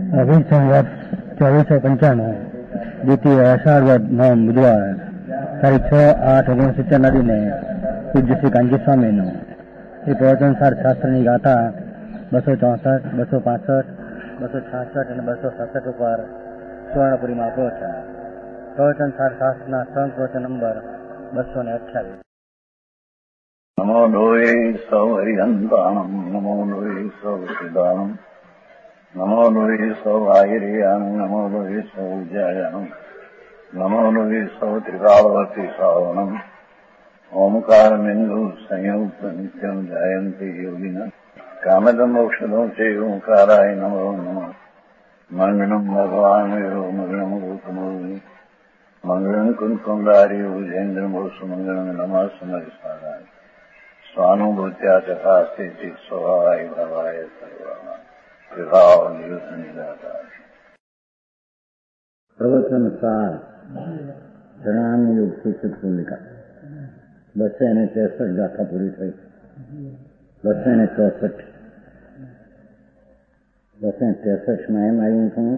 અભિ સંવત 2495 દ્વિતીય અષાઢ નવમ બુધવાર તારીખ 6/8/1970 દિને પૂજ્ય શ્રી કાંજી સ્વામીનું એ પ્રવચનસાર શાસ્ત્રની ગાથા 264, 265, 266 અને 267 ઉપર સુવર્ણપુરીમાં પ્રવચન. પ્રવચનસાર શાસ્ત્રના સંઘ પ્રવચન નંબર 228. નમો લોહે સૌ હરિહંતાણમ, નમો લોહે સૌ સિદ્ધાણમ, નમો લોહે સૌ આયર્યાણમ, નમો લોહે સૌ ઉજ્જાયાણમ, નમો લોહે સૌ ત્રિકાળવતી શ્રાવણમ, ઓમકાર બિંદુ સંયુક્ત નિત્યમ જાયંતી યોગિના કામદમ ઔષધો છે ઓંકારાય નમો નમઃ. મંગળમ ભગવાન મંગળમ ગૌતમો મંગળમ કુંકુંડાર્યો જૈન્દ્રમો સુમંગળમ નમઃ સમરિસ્વારાય સ્વાનુભૂત્યા ચકાસ્તે ચિત સ્વભાવાય ભવાય સર્વા વિભાવ નિદાતા. પ્રવચન સાર જણાની યુગ સૂચિત ભૂમિકા 263 ગાથા પૂરી થઈ. 264 263માં એમ આવ્યું છું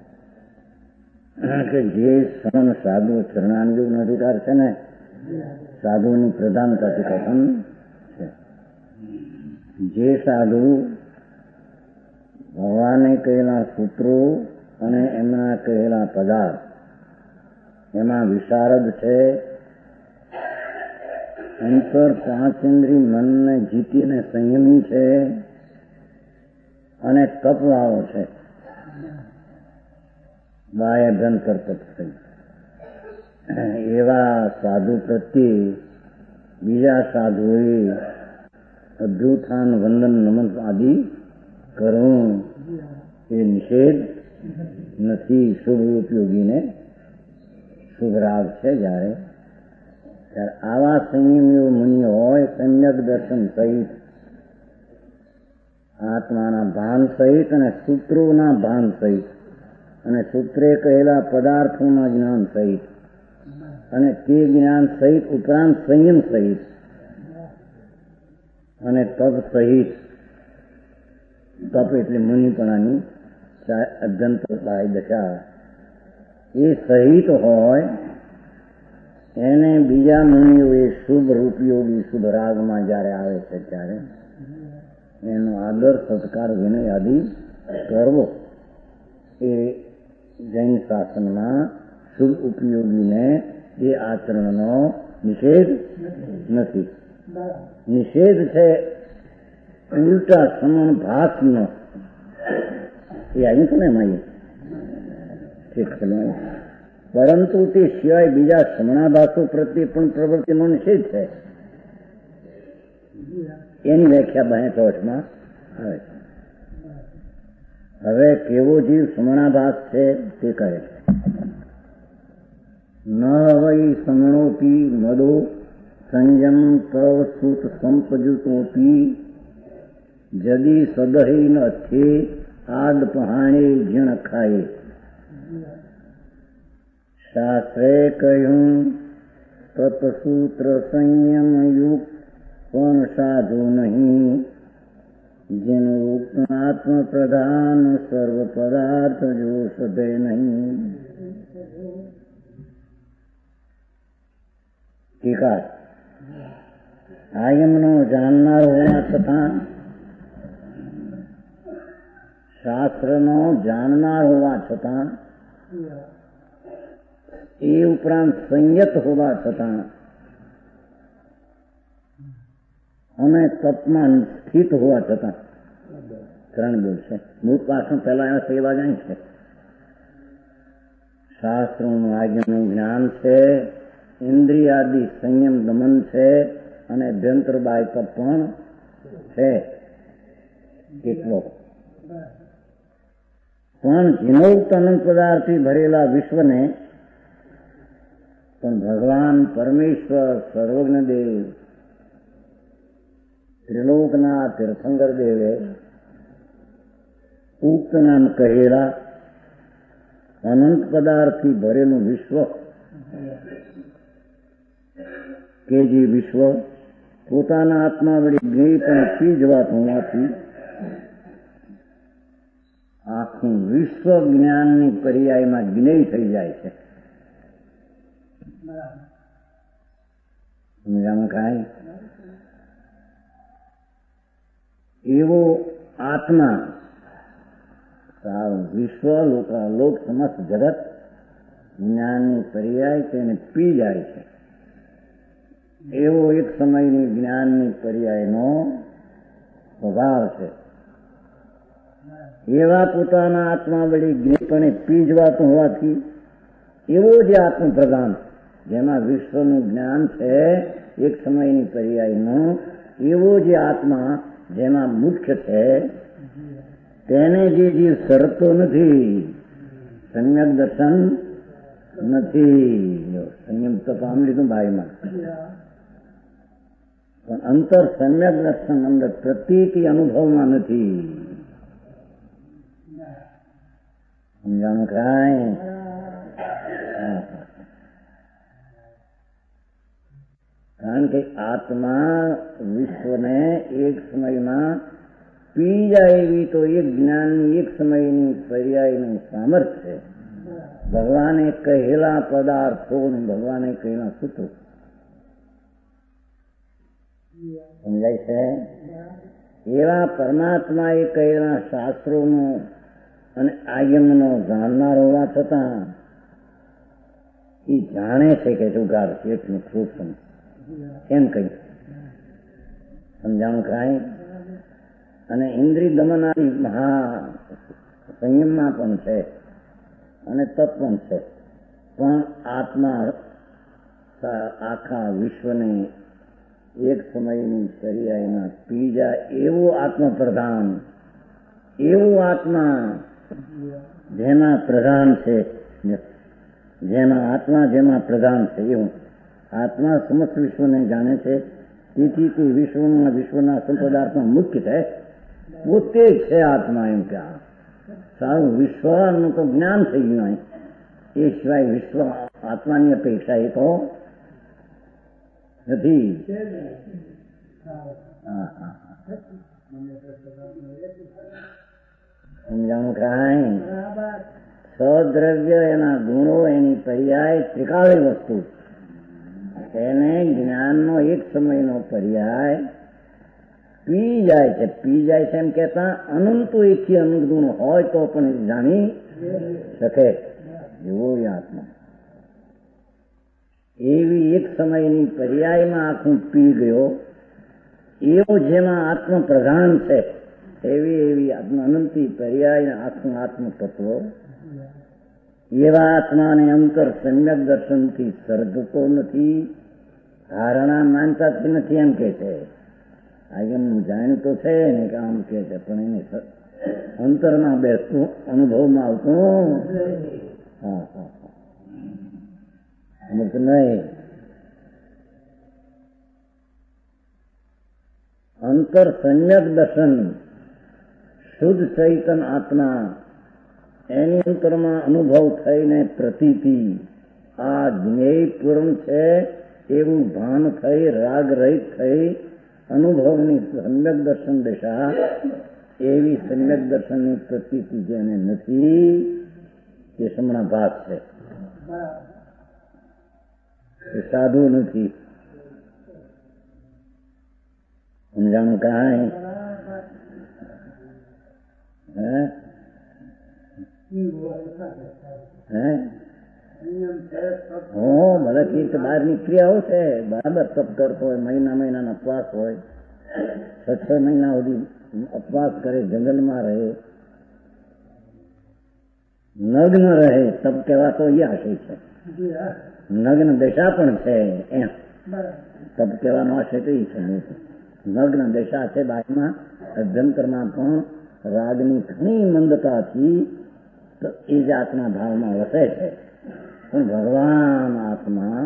કે જે સન સાધુ ચરણાનુયોગનો અધિકાર છે ને, સાધુની પ્રધાનતાથી કથન છે. જે સાધુ ભગવાને કહેલા સૂત્રો અને એમના કહેલા પદાર્થ એમાં વિશારદ છે, અંતર પાંચેન્દ્રિય મનને જીતીને સંયમી છે અને તપવાળો છે, બાહ્યાભ્યંતર તપ થઈ, એવા સાધુ પ્રત્યે બીજા સાધુએ અભ્યુત્થાન વંદન નમન આદિ કરવું એ નિષેધ નથી. શુભ ઉપયોગીને શુભ રાગ છે. જ્યારે આવા સંયમીઓ મુનિઓ હોય, સમ્યક દર્શન સહિત, આત્માના ભાન સહિત અને સૂત્રોના ભાન સહિત અને સૂત્રે કહેલા પદાર્થોના જ્ઞાન સહિત અને તે જ્ઞાન સહિત ઉપરાંત સંયમ સહિત અને તપ સહિત, તપ એટલે મુનિપણાની અભ્યંતર દશા, એ સહિત હોય એને બીજા મુનિઓએ શુભ રૂપયોગી શુભ રાગમાં જયારે આવે છે ત્યારે એનો આદર સત્કાર વિનય આદિ કરવો એ જૈન શાસનમાં શુભ ઉપયોગીને એ આચરણનો નિષેધ નથી. નિષેધ છે ઉલટા સમણ ભાસનો, એ આવ્યું છે ને એમાં ઠીક છે. પરંતુ તે સિવાય બીજા સમણાભાસો પ્રત્યે પણ પ્રવૃત્તિનો નિષેધ છે. એની વ્યાખ્યા 62માં આવે છે. હવે કેવો જીવ સમણાભાસ છે તે કહે છે. ન વૈ સમણોપી મદો સંયમ તવ સુત સંપજુતોપી જદી સદહી ન થે આદ પહાણે જીણ ખાય. શાસ્ત્રે કહ્યું તત્સૂત્ર સંયમ યુક્ત પણ સાધુ નહીં, જેનું ઉક્ત આત્મ પ્રધાન સર્વ પદાર્થ જો સદે નહીં. ટીકા. આયમનો જાણનાર હોવા છતાં, શાસ્ત્રનો જાણનાર હોવા છતાં, એ ઉપરાંત સંયત હોવા છતાં અને તપમાં સ્થિત હોવા છતાં, ત્રણ બોલ છે. મૂળ પાછળ પહેલા એના સેવા જાય છે. શાસ્ત્રોનું આજ્ઞાનું જ્ઞાન છે, ઇન્દ્રિયાદિ સંયમ દમન છે અને અભ્યંતર બાહ્ય તપ પણ છે. કેટલો પણ જીનોક્ત અનંત પદાર્થથી ભરેલા વિશ્વને પણ ભગવાન પરમેશ્વર સર્વજ્ઞ દેવ ત્રિલોકના તીર્થંકર દેવે ઉક્ત નામ કહેલા અનંત પદાર્થથી ભરેલું વિશ્વ, કે જે વિશ્વ પોતાના આત્મા વડે જ્ઞેય પણ ચીજ વાત હોવાથી આખું વિશ્વ જ્ઞાનની પર્યાયમાં જ્ઞેય થઈ જાય છે. સમજાણું કાંઈ? એવો આત્મા વિશ્વ લોક સમસ્ત જગત જ્ઞાનની પર્યાય તેને પી જાય છે. એવો એક સમયની જ્ઞાનની પર્યાયનો સ્વભાવ છે. એવા પોતાના આત્મા વળી જ્ઞેયપણે પીજવાતું હોવાથી એવો જે આત્મ પ્રધાન જેમાં વિશ્વનું જ્ઞાન છે એક સમયની પર્યાયનો, એવો જે આત્મા જેમાં મુખ્ય છે તેને જે જીવ સરતો નથી, સમ્યક દર્શન નથી. સંયમ તો પામી લીધું ભાઈમાં, પણ અંતર સમ્યક દર્શન અંદર પ્રતીતિ અનુભવમાં નથી. સમજાણું કાંઈ? કારણ કે આત્મા વિશ્વને એક સમયમાં પી જાય એવી તો એક જ્ઞાનની એક સમયની પર્યાયનું સામર્થ્ય છે. ભગવાને કહેલા પદાર્થો, ભગવાને કહેલા સૂત્રો. સમજાય છે? એવા પરમાત્માએ કહેલા શાસ્ત્રોનો અને આગમનો જાણનાર હોવા છતાં એ જાણે છે કે જુગાર છે એટલું સૂક્ષ્મ એમ કહી. સમજાણું કાંઈ? અને ઇન્દ્રિય દમનારી મહા સંયમમાં પણ છે અને તપ પણ છે, પણ આત્મા આખા વિશ્વને એક સમયની પર્યાયમાં પી જાય એવો આત્મપ્રધાન, એવો આત્મા જેમાં પ્રધાન છે, જેમાં આત્મા જેમાં પ્રધાન છે એવું આત્મા સમસ્ત વિશ્વને જાણે છે. તેથી તે વિશ્વના સંપદાર્થમાં મુખ્ય છે, પોતે જ છે આત્મા. એમ કે સારું વિશ્વનું તો જ્ઞાન થઈ ગયું, એ સિવાય વિશ્વ આત્માની અપેક્ષા એ તો નથી. સમજાણું કાંઈ? સદ્રવ્ય એના ગુણો એની પર્યાય ત્રિકાળી વસ્તુ, એને જ્ઞાનનો એક સમયનો પર્યાય પી જાય છે. પી જાય છે એમ કહેતા અનંતો એકથી અનંત ગુણ હોય તો પણ જાણી શકે એવો આત્મા એવી એક સમયની પર્યાયમાં આખું પી ગયો એવો જેમાં આત્મ પ્રધાન છે એવી અનંતી પર્યાય આખું આત્મ તત્વ એવા આત્માને અંતર સમ્યક દર્શનથી સર્જતો નથી, ધારણા માનતા જ નથી એમ કે છે. એમ જાણતો છે ને કે આમ કે છે, પણ એને અંતરમાં બેસતું અનુભવમાં આવતું નહીં. અંતર સમ્યક દર્શન શુદ્ધ ચૈતન આત્મા એની અંતરમાં અનુભવ થઈને પ્રતીતિ આ જ્ઞેયપૂર્ણ છે એવું ભાન થઈ, રાગ રહિત થઈ અનુભવની સમ્યક દર્શન દશા, એવી સમ્યક દર્શનની પ્રતીતિ જેને નથી એ સમણા ભાગ છે, એ સાધુ નથી. સમજાણું કાંઈ? ભલે તીર્થ બહારની ક્રિયાઓ છે, બરાબર તપ કરતો હોય, મહિનાના ઉપવાસ હોય, 6 મહિના સુધી ઉપવાસ કરે, જંગલમાં રહે, નગ્ન રહે, તપ કહેવા તો એ આશય છે. નગ્ન દશા પણ છે એમ તપ કહેવાનો આશય તો એ છે. નગ્ન દશા છે બાજુમાં, અભ્યંતરમાં પણ રાગની ઘણી મંદતાથી એ જાતના ભાવમાં વસે છે. પણ ભગવાન આત્મા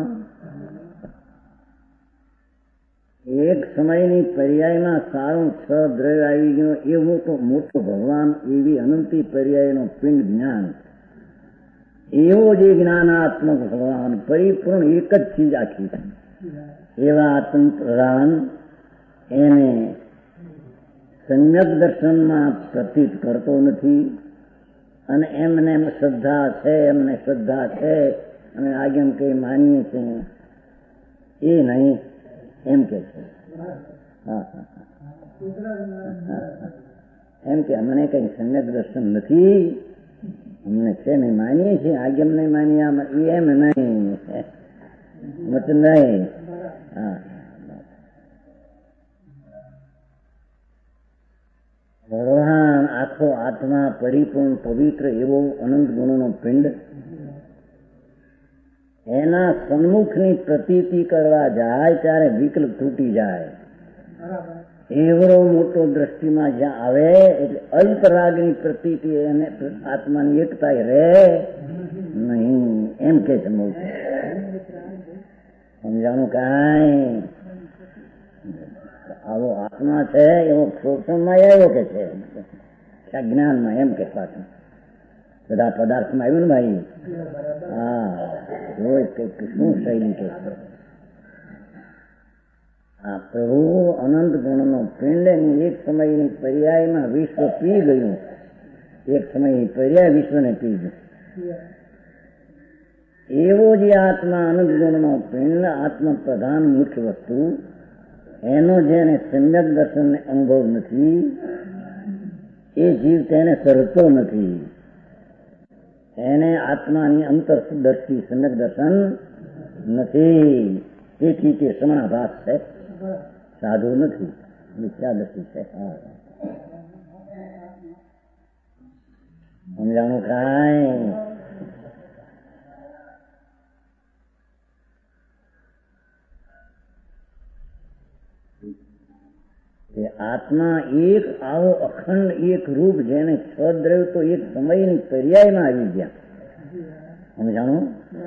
એક સમયની પર્યાયમાં સારું 6 દ્રવ્ય આવી ગયો એવું તો મોટો ભગવાન એવી અનંતી પર્યાયનો પિંડ જ્ઞાન, એવો જે જ્ઞાનાત્મક ભગવાન પરિપૂર્ણ એક જ ચીજ આખી છે એવા આત્મ પ્રધાન એને સમ્યક દર્શનમાં પ્રતીત કરતો નથી, અને એમને શ્રદ્ધા છે, એમને શ્રદ્ધા છે અને આગેમ કઈ માનીએ છીએ એ નહીં એમ કે છે. એમ કે અમને કઈ સમ્યક દર્શન નથી, અમને છે નહીં, માનીએ છીએ, આગેમ નહીં માનીએ એમ નહીં મત નહીં. ભગવાન આખો આત્મા પરિપૂર્ણ પવિત્ર એવો અનંત ગુણોનો પિંડ એના સન્મુખની પ્રતીતિ કરવા જાય ત્યારે વિકલ્પ તૂટી જાય. એવડો મોટો દ્રષ્ટિમાં જ્યાં આવે એટલે અલ્પરાગની પ્રતીતિ એને આત્માની એકતા રહે નહીં એમ કે છે. સમજાણું કાંઈ આવો આત્મા છે એવો શોષણમાં આવ્યો કે છે જ્ઞાનમાં એમ કે પાછું બધા પદાર્થમાં આવ્યું ને ભાઈ. હા રોજ કઈક શું શૈલી કે છે આ પ્રભુ અનંત ગુણનો પિંડ એક સમયની પર્યાયમાં વિશ્વ પી ગયું, એક સમય પર્યાય વિશ્વને પી ગયું. એવો જે આત્મા અનંત ગુણનો પિંડ આત્મ પ્રધાન મુખ્ય વસ્તુ એનો જેને સમ્યક દર્શનને અનુભવ નથી એ જીવ તેને સરતો નથી. એને આત્માની અંતરદર્શી સમ્યક દર્શન નથી. તેથી તે સમણાભાસ છે, સાધુ નથી, મિથ્યાદર્શી છે. સમજાણું કાંઈ આત્મા એક આવો અખંડ એક રૂપ જેને છ દ્રવ્ય તો એક સમયની પર્યાયમાં આવી ગયા. સમજાણું?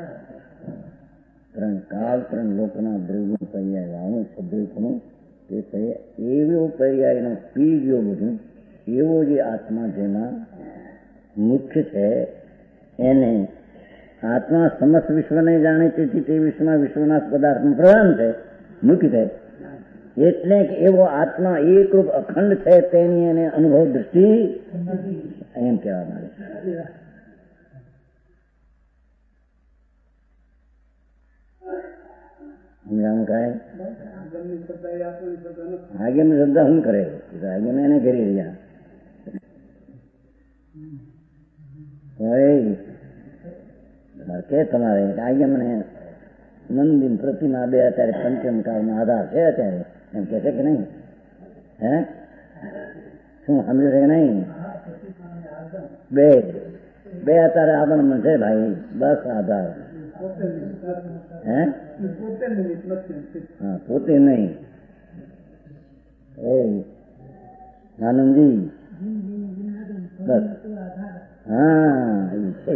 ત્રણ કાળ ત્રણ લોકના દ્રવ્ય પર્યાય આવું સદ્રવ્યનું તે એવો પર્યાયનો પી ગયો બધું. એવો જે આત્મા જેમાં મુખ્ય છે એને આત્મા સમસ્ત વિશ્વને જાણે તેથી તે વિશ્વમાં વિશ્વના પદાર્થનું પ્રધાન છે, મુખ્ય છે. એટલે કે એવો આત્મા એકરૂપ અખંડ છે તેની એને અનુભવ દૃષ્ટિ એમ કહેવામાં આવે છે. આગેમ શ્રદ્ધા શું કરે? આગેમ એને કરી રહ્યા કે તમારે આગેમને મંદિર પ્રતિમા બે અત્યારે પંચમ કાળનો આધાર છે અત્યારે એમ કે છે કે નહીં? હે શું સમજે છે કે નહીં? બે બે અત્યારે આગમન છે ભાઈ, બસ આધાર. હે હા પોતે નહીં. આનંદજી બસ હા એ છે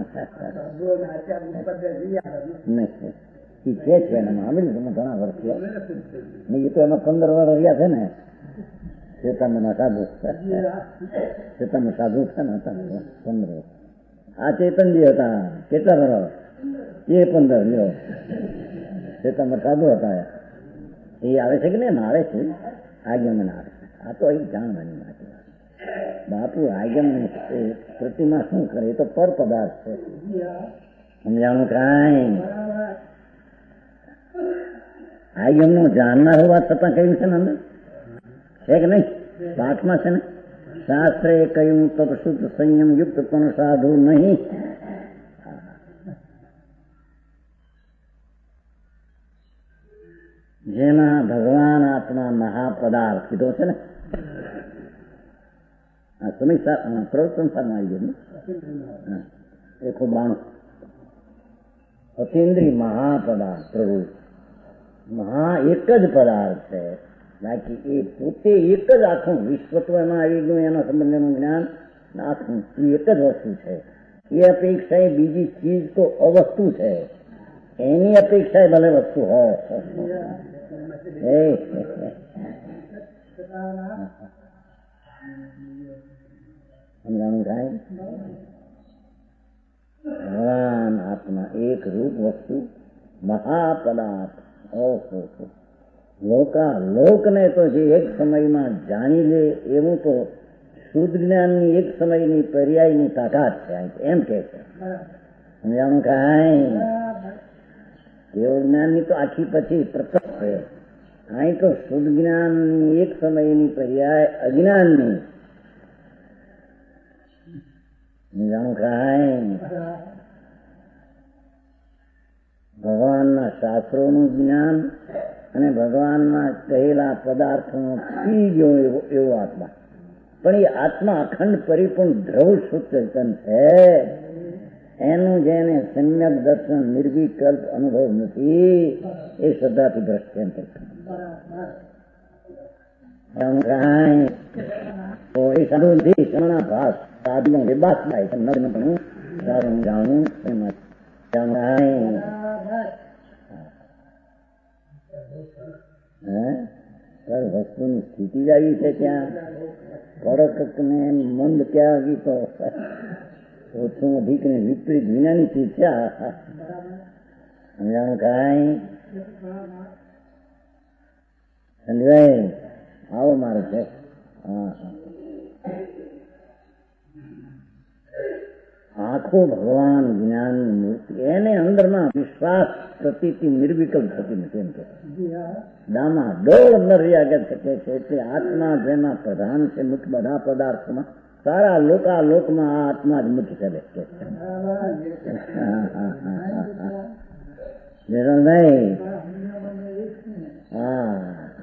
નહીં કે છે એનામાં આવી તમે ઘણા વર્ષ નહીં. એ તો એમાં 15 વર્ષ રહ્યા છે ને ચેતનમાં સાધુ, ચેતનમાં સાધુ છે ને 15 વર્ષ. આ ચેતનજી હતા કેટલા વર્ષ? એ 15 લ્યો. ચેતનમાં સાધુ હતા એ આવે છે કે નહીં? આવે છે આગમન આવે છે. આ તો અહીં જાણવાની વાત. બાપુ આગમન પ્રતિમા શું કરે? એ તો પર પદાર્થ છે. સમજાણું કાંઈ? આગમનું જાણનાર હોવા છતાં કહ્યું છે ને અંદર છે કે નહીં? પાઠમાં છે ને શાસ્ત્રે કહ્યું તો શુદ્ધ સંયમ યુક્ત પણ સાધુ નહીં. જેમાં ભગવાન આત્મા મહાપદાર્થ કીધો છે ને પ્રવચન સારમાં આવી ગયું 192 અતિન્દ્રિય મહાપદાર્થ પ્રભુ મહા એક જ પદાર્થ છે. બાકી એ પોતે એક જ આખું વિશ્વત્વ એમાં આવી ગયું. એના સંબંધનું જ્ઞાન આખું એક જ વસ્તુ છે. એ અપેક્ષા એ બીજી ચીજ તો અવસ્તુ છે. એની અપેક્ષા ભલે વસ્તુ હોય. સમજાણું થાય? ભગવાન આત્મા એક રૂપ વસ્તુ મહાપદાર્થ. ઓહો લોકને તો જે એક સમયમાં જાણી લે એવું તો શુદ્ધ જ્ઞાનની એક સમયની પર્યાયની તાકાત છે એમ કે છે. સમજાણું કાંઈ? કેવળ જ્ઞાનની તો આખી પછી પ્રકટ છે. અહીં તો શુદ્ધ જ્ઞાનની એક સમયની પર્યાય અજ્ઞાનની. સમજાણું કાંઈ? ભગવાનના શાસ્ત્રોનું જ્ઞાન અને ભગવાનના કહેલા પદાર્થોનો પી ગયો એવો આત્મા. પણ એ આત્મા અખંડ પરિપૂર્ણ ધ્રુવ શુદ્ધ ચેતન છે. એનું જેને સમ્યક દર્શન નિર્વિકલ્પ અનુભવ નથી એ શ્રદ્ધાથી ભ્રષ્ટ એમ એ સાધુ નથી. શરણા ભાસ સાધુનો વિબાસ થાય છે. નગ્ન સારું જાણવું એમાં વસ્તુની સ્થિતિ જ આવી છે. ત્યાં કડક ને મંદ ક્યાં આવી તો ઓછું અધિક ને વિપરીત વિનાની ચીજ છે. સમજાણું કાંઈ? સંજયભાઈ આવો મારે છે. આખો ભગવાન જ્ઞાનની મૂર્તિ એને અંદરમાં વિશ્વાસ પ્રતીતિ નિર્વિકલ્પ થતી નથી એમ કે દામા ડોળ અંદર રહ્યા શકે છે. એટલે આત્મા જેમાં પ્રધાન છે મુખ્ય બધા પદાર્થોમાં સારા લોકમાં આ આત્મા જ મુખ્ય છે. નહીં હા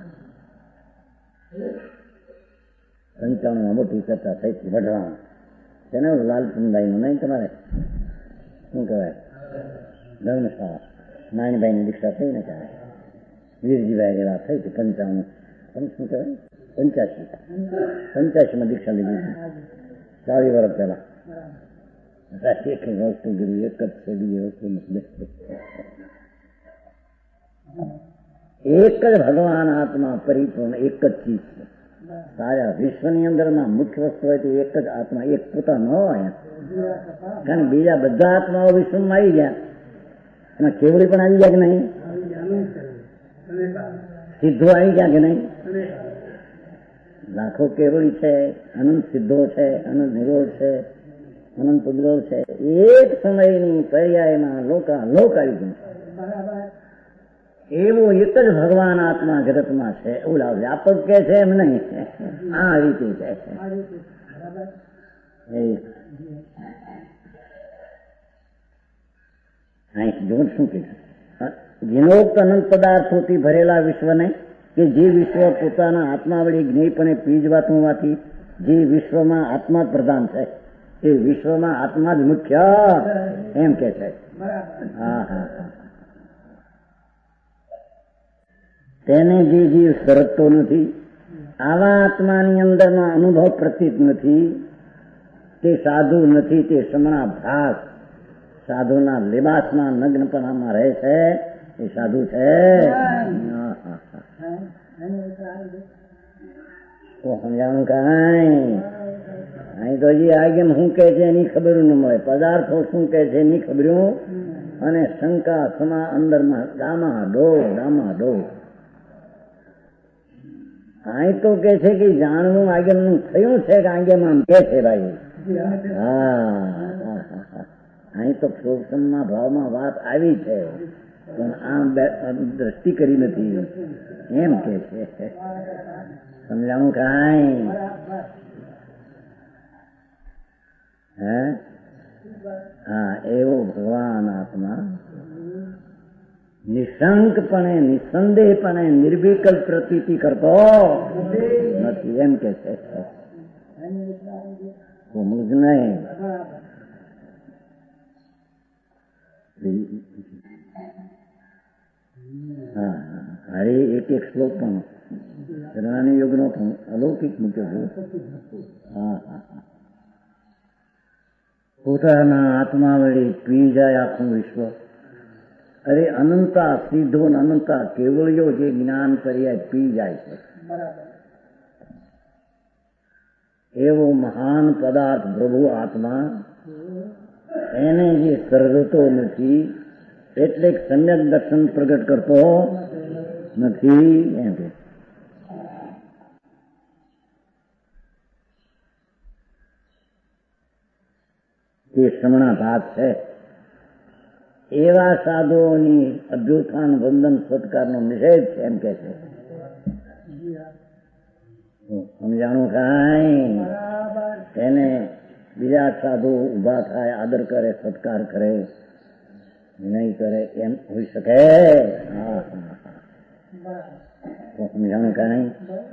95 મોટી ચર્ચા થઈ હતી વઢવાણ છે ને લાલચંદાઈ નું નહીં તમારે શું કહેવાય ધર્મશાળા નાનીભાઈની દીક્ષા થઈ ને ત્યારે વીરજીભાઈ ગયેલા થઈ હતી 55 શું કહેવાય 85 દીક્ષા લીધી 40 વર્ષ પહેલા. એક વસ્તુ ગુરુ એક જ છે બીજી વસ્તુ એક જ ભગવાન આત્મા પરિપૂર્ણ એક જ ચીજ છે. સારા વિશ્વની અંદરમાં મુખ્ય વસ્તુ હોય તો એક જ આત્મા એક પોતા ન હોય. કારણ બીજા બધા આત્માઓ વિશ્વમાં આવી ગયા એમાં કેવડી પણ આવી ગયા કે નહીં? સિદ્ધો આવી ગયા કે નહીં? લાખો કેવડી છે, અનંત સિદ્ધો છે, અનંત નિરોધ છે, અનંત પુદ્રોધ છે. એક સમયની પર્યાયમાં લોક આવી ગયું. એવો એક જ ભગવાન આત્મા જગતમાં છે. ઓલા વ્યાપક કે છે એમ નહીં, આ રીતે છે. જોડ શું કીધું? જીનોક્ત અનંત પદાર્થોથી ભરેલા વિશ્વને કે જે વિશ્વ પોતાના આત્મા વડે જ્ઞેયપણે પીજવાતું હોવાથી જે વિશ્વમાં આત્મા પ્રધાન છે એ વિશ્વમાં આત્મા જ મુખ્ય એમ કે છે. હા હા તેને જે જીવ સરકતો નથી, આવા આત્માની અંદરમાં અનુભવ પ્રતીત નથી, તે સાધુ નથી, તે સમણા ભાસ સાધુના લિબાસમાં નગ્નપણામાં રહે છે એ સાધુ છે. સમજાણું કાંઈ? અહીં તો જે આગેમ શું કે છે એની ખબર ન મળે, પદાર્થો શું કે છે એની ખબર્યું અને શંકા સમા અંદરમાં ડામા ડોળ. અહીં તો કે છે કે જાણવું આગેમનું થયું છે કે આગેમ આમ કે છે ભાઈ. અહીં તો પ્રોક્ષમના ભાવમાં વાત આવી છે પણ આમ દ્રષ્ટિ કરી નથી એમ કે છે. સમજાણું કાંઈ? હા એવો ભગવાન આત્મા નિશંકપણે નિસંદેહપણે નિર્વિકલ્પ પ્રતીતિ કરતો નથી એમ કે છે. સમજ નહીં? હા હરે એક શ્લોક પણ જ્ઞાની યોગનો પણ અલૌકિક મૂક્યો છે. હા પોતાના આત્મા વડે પી જાય આખું વિશ્વ. અરે અનંતા સિદ્ધો અનંતા કેવળીઓ જે જ્ઞાન કર્યા પી જાય છે એવો મહાન પદાર્થ પ્રભુ આત્મા એને જે સર્જતો નથી એટલે સમ્યક દર્શન પ્રગટ કરતો નથી એમ. એ શ્રમણા ભાગ છે. એવા સાધુઓની અભ્યુત્થાન વંદન સત્કારનો નિષેધ છે એમ કે છે. સમજાણું કાંઈ? એને બીજા સાધુ ઉભા થાય, આદર કરે, સત્કાર કરે, નહીં કરે એમ હોઈ શકે? સમજાણું કાંઈ?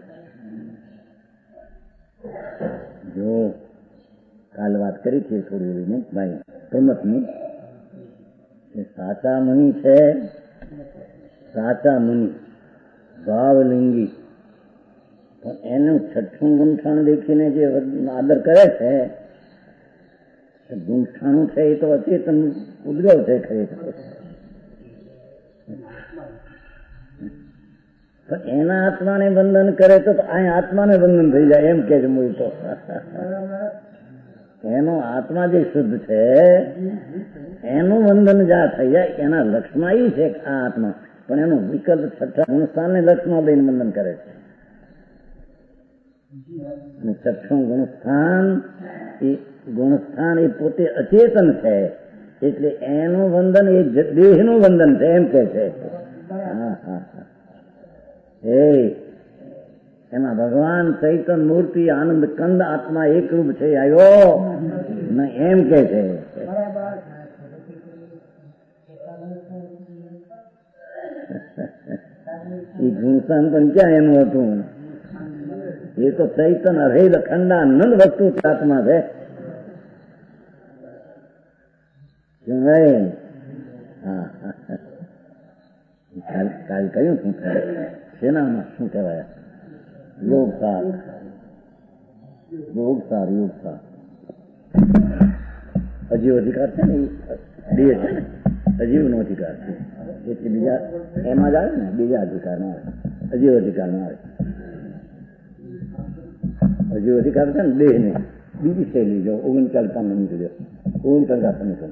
જો કાલ વાત કરી છે થોડી એવી ભાઈ પ્રમતની, સાચા મુનિ છે, સાચા મુનિ ભાવલિંગી, પણ એનું છઠ્ઠું ગુંઠાણ દેખીને જે આદર કરે છે, ગુંઠાણું છે એ તો અચેતન ઉદ્ગવ છે ખરેખર. પણ એના આત્માને વંદન કરે તો અહીં આત્માને વંદન થઈ જાય એમ કે છે મૂળ તો. એનો આત્મા જે શુદ્ધ છે એનું વંદન જ્યાં થઈ જાય એના લક્ષમાં એ છે કે આ આત્મા, પણ એનું વિકલ્પ છઠ્ઠા ગુણસ્થાનને લક્ષમાં લઈને વંદન કરે છે. અને છઠ્ઠું ગુણસ્થાન એ પોતે અચેતન છે, એટલે એનું વંદન એ દેહનું વંદન છે એમ કે છે. એમાં ભગવાન ચૈતન મૂર્તિ આનંદ કંદ આત્મા એકરૂપ છે આવ્યો એમ કે છે. એ ગુણસ્થાન પણ ક્યાં એનું હતું? એ તો ચૈતન અભેદ અખંડાનંદ વસ્તુ આત્મા છે. કાલ કહ્યું શું થાય? સેનામાં શું કહેવાય? યોગસાર. અજીવ અધિકાર છે ને, બે છે ને, અજીવનો અધિકાર છે એટલે બીજા એમાં જ આવે ને, બીજા અધિકારમાં આવે, અજીવ અધિકારમાં આવે. અજીવ અધિકાર છે ને દેહ ને, બીજી શૈલી જો 39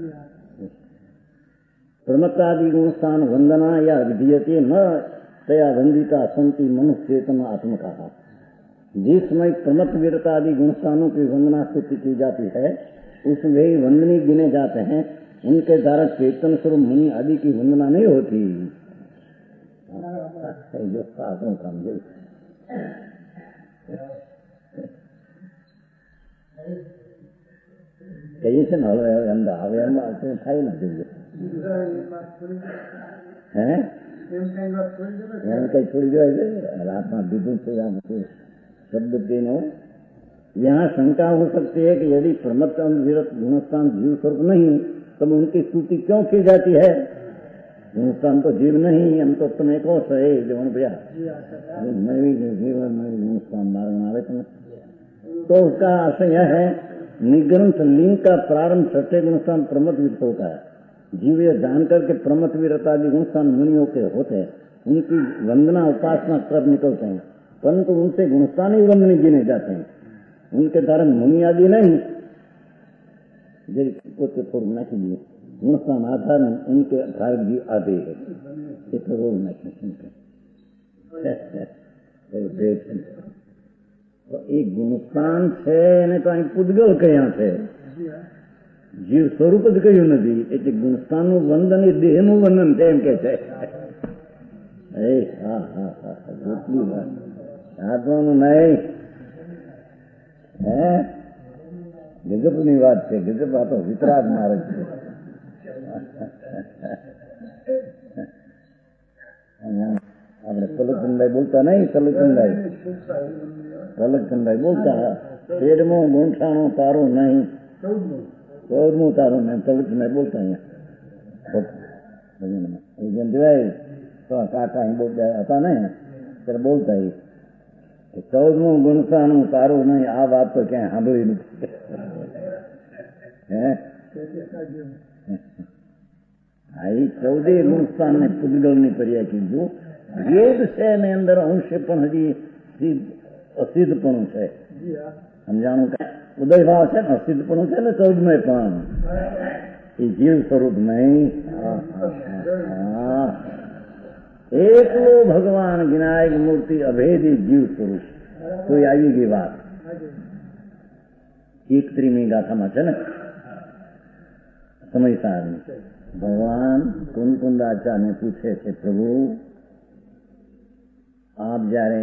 प्रमत्तादि गुणस्थान वंदना या विधीयते न तया वंदिता संति मनुष्य चेतना आत्मका। जिस समय प्रमत वीरतादि गुणस्थानों की वंदना स्तुति की जाती है उसमें वंदनीय गिने जाते हैं, उनके द्वारा चेतन स्वरूप मुनि आदि की वंदना नहीं होती। जो साधुओं का કઈ છે ને હવે અંદર હવે એમાં થાય ને જોઈએ હે એમ કઈ છોડી દેવાય છે રાતમાં દીધું છે शब्द तीनों। यहाँ शंका हो सकती है कि यदि प्रमत्त विरत गुणस्थान जीव स्वरूप नहीं तब उनकी स्तुति क्यों की जाती है? गुणस्थान तो जीव नहीं, हम तो तुम्हें को सहे जीवन भैया मैं भी जीवन में गुणस्थान मार्ग आवे तो उसका आशय यह है निग्रंथ लिंग का प्रारंभ छठे गुणस्थान प्रमत विरत होता है। जीव यह जानकर के प्रमत विरतादि गुणस्थान मुनियों के होते हैं, उनकी वंदना उपासना कर निकलते हैं, परंतु उनसे गुणस्थान ही वंदनीय गिने जाते हैं, उनके द्वारा मुनि आदि नहीं। कुछ थोड़ा नहीं दिए गुणस्थान आधार उनके आधार भी आधे है ये तो रोज नहीं तो एक गुणस्थान है ने तो અહીં પૂદગલ કયા છે, જીવ સ્વરૂપ જ કયું નથી, એટલે ગુણસ્થાનનું વંદન એ દેહનું વંદન છે એમ કે છે। હા હા હા જેટલી વાત સાધવાનું નહીં હે ગજબની વાત છે, ગજબ આ તો વિતરાગ મારે છે। આપણે તલકચંદાઈ બોલતા નહીં, તલકચંદાઈ બોલતા તેરમું ગુંઠાણું તારું નહીં, 14મું તારું નહીં, તલકચંદાઈ બોલતા અહીંયા જોવાય તો કાકા અહીં બોલતા હતા ને ત્યારે બોલતા 14મું ગુણસ્થાનું તારું નહીં, આ વાત તો ક્યાંય સાંભળી નથી હે આ 14 ગુણસ્થાન ને પૂદગલ ની પર્યાય કીધું। વેદ છે એની અંદર અંશ પણ હજી અસિદ્ધપણું છે, સમજાણું કે ઉદયભાવ છે ને અસિદ્ધપણું છે ને 14મેં પણ એ જીવ સ્વરૂપ નહીં, એકલો ભગવાન વિનાયક મૂર્તિ અભેદી જીવ સ્વરૂપ તો આવી ગઈ વાત 31મી ગાથામાં છે ને સમય સારની ભગવાન કુંદકુંદાચાર્યને પૂછે છે, પ્રભુ આપ જયારે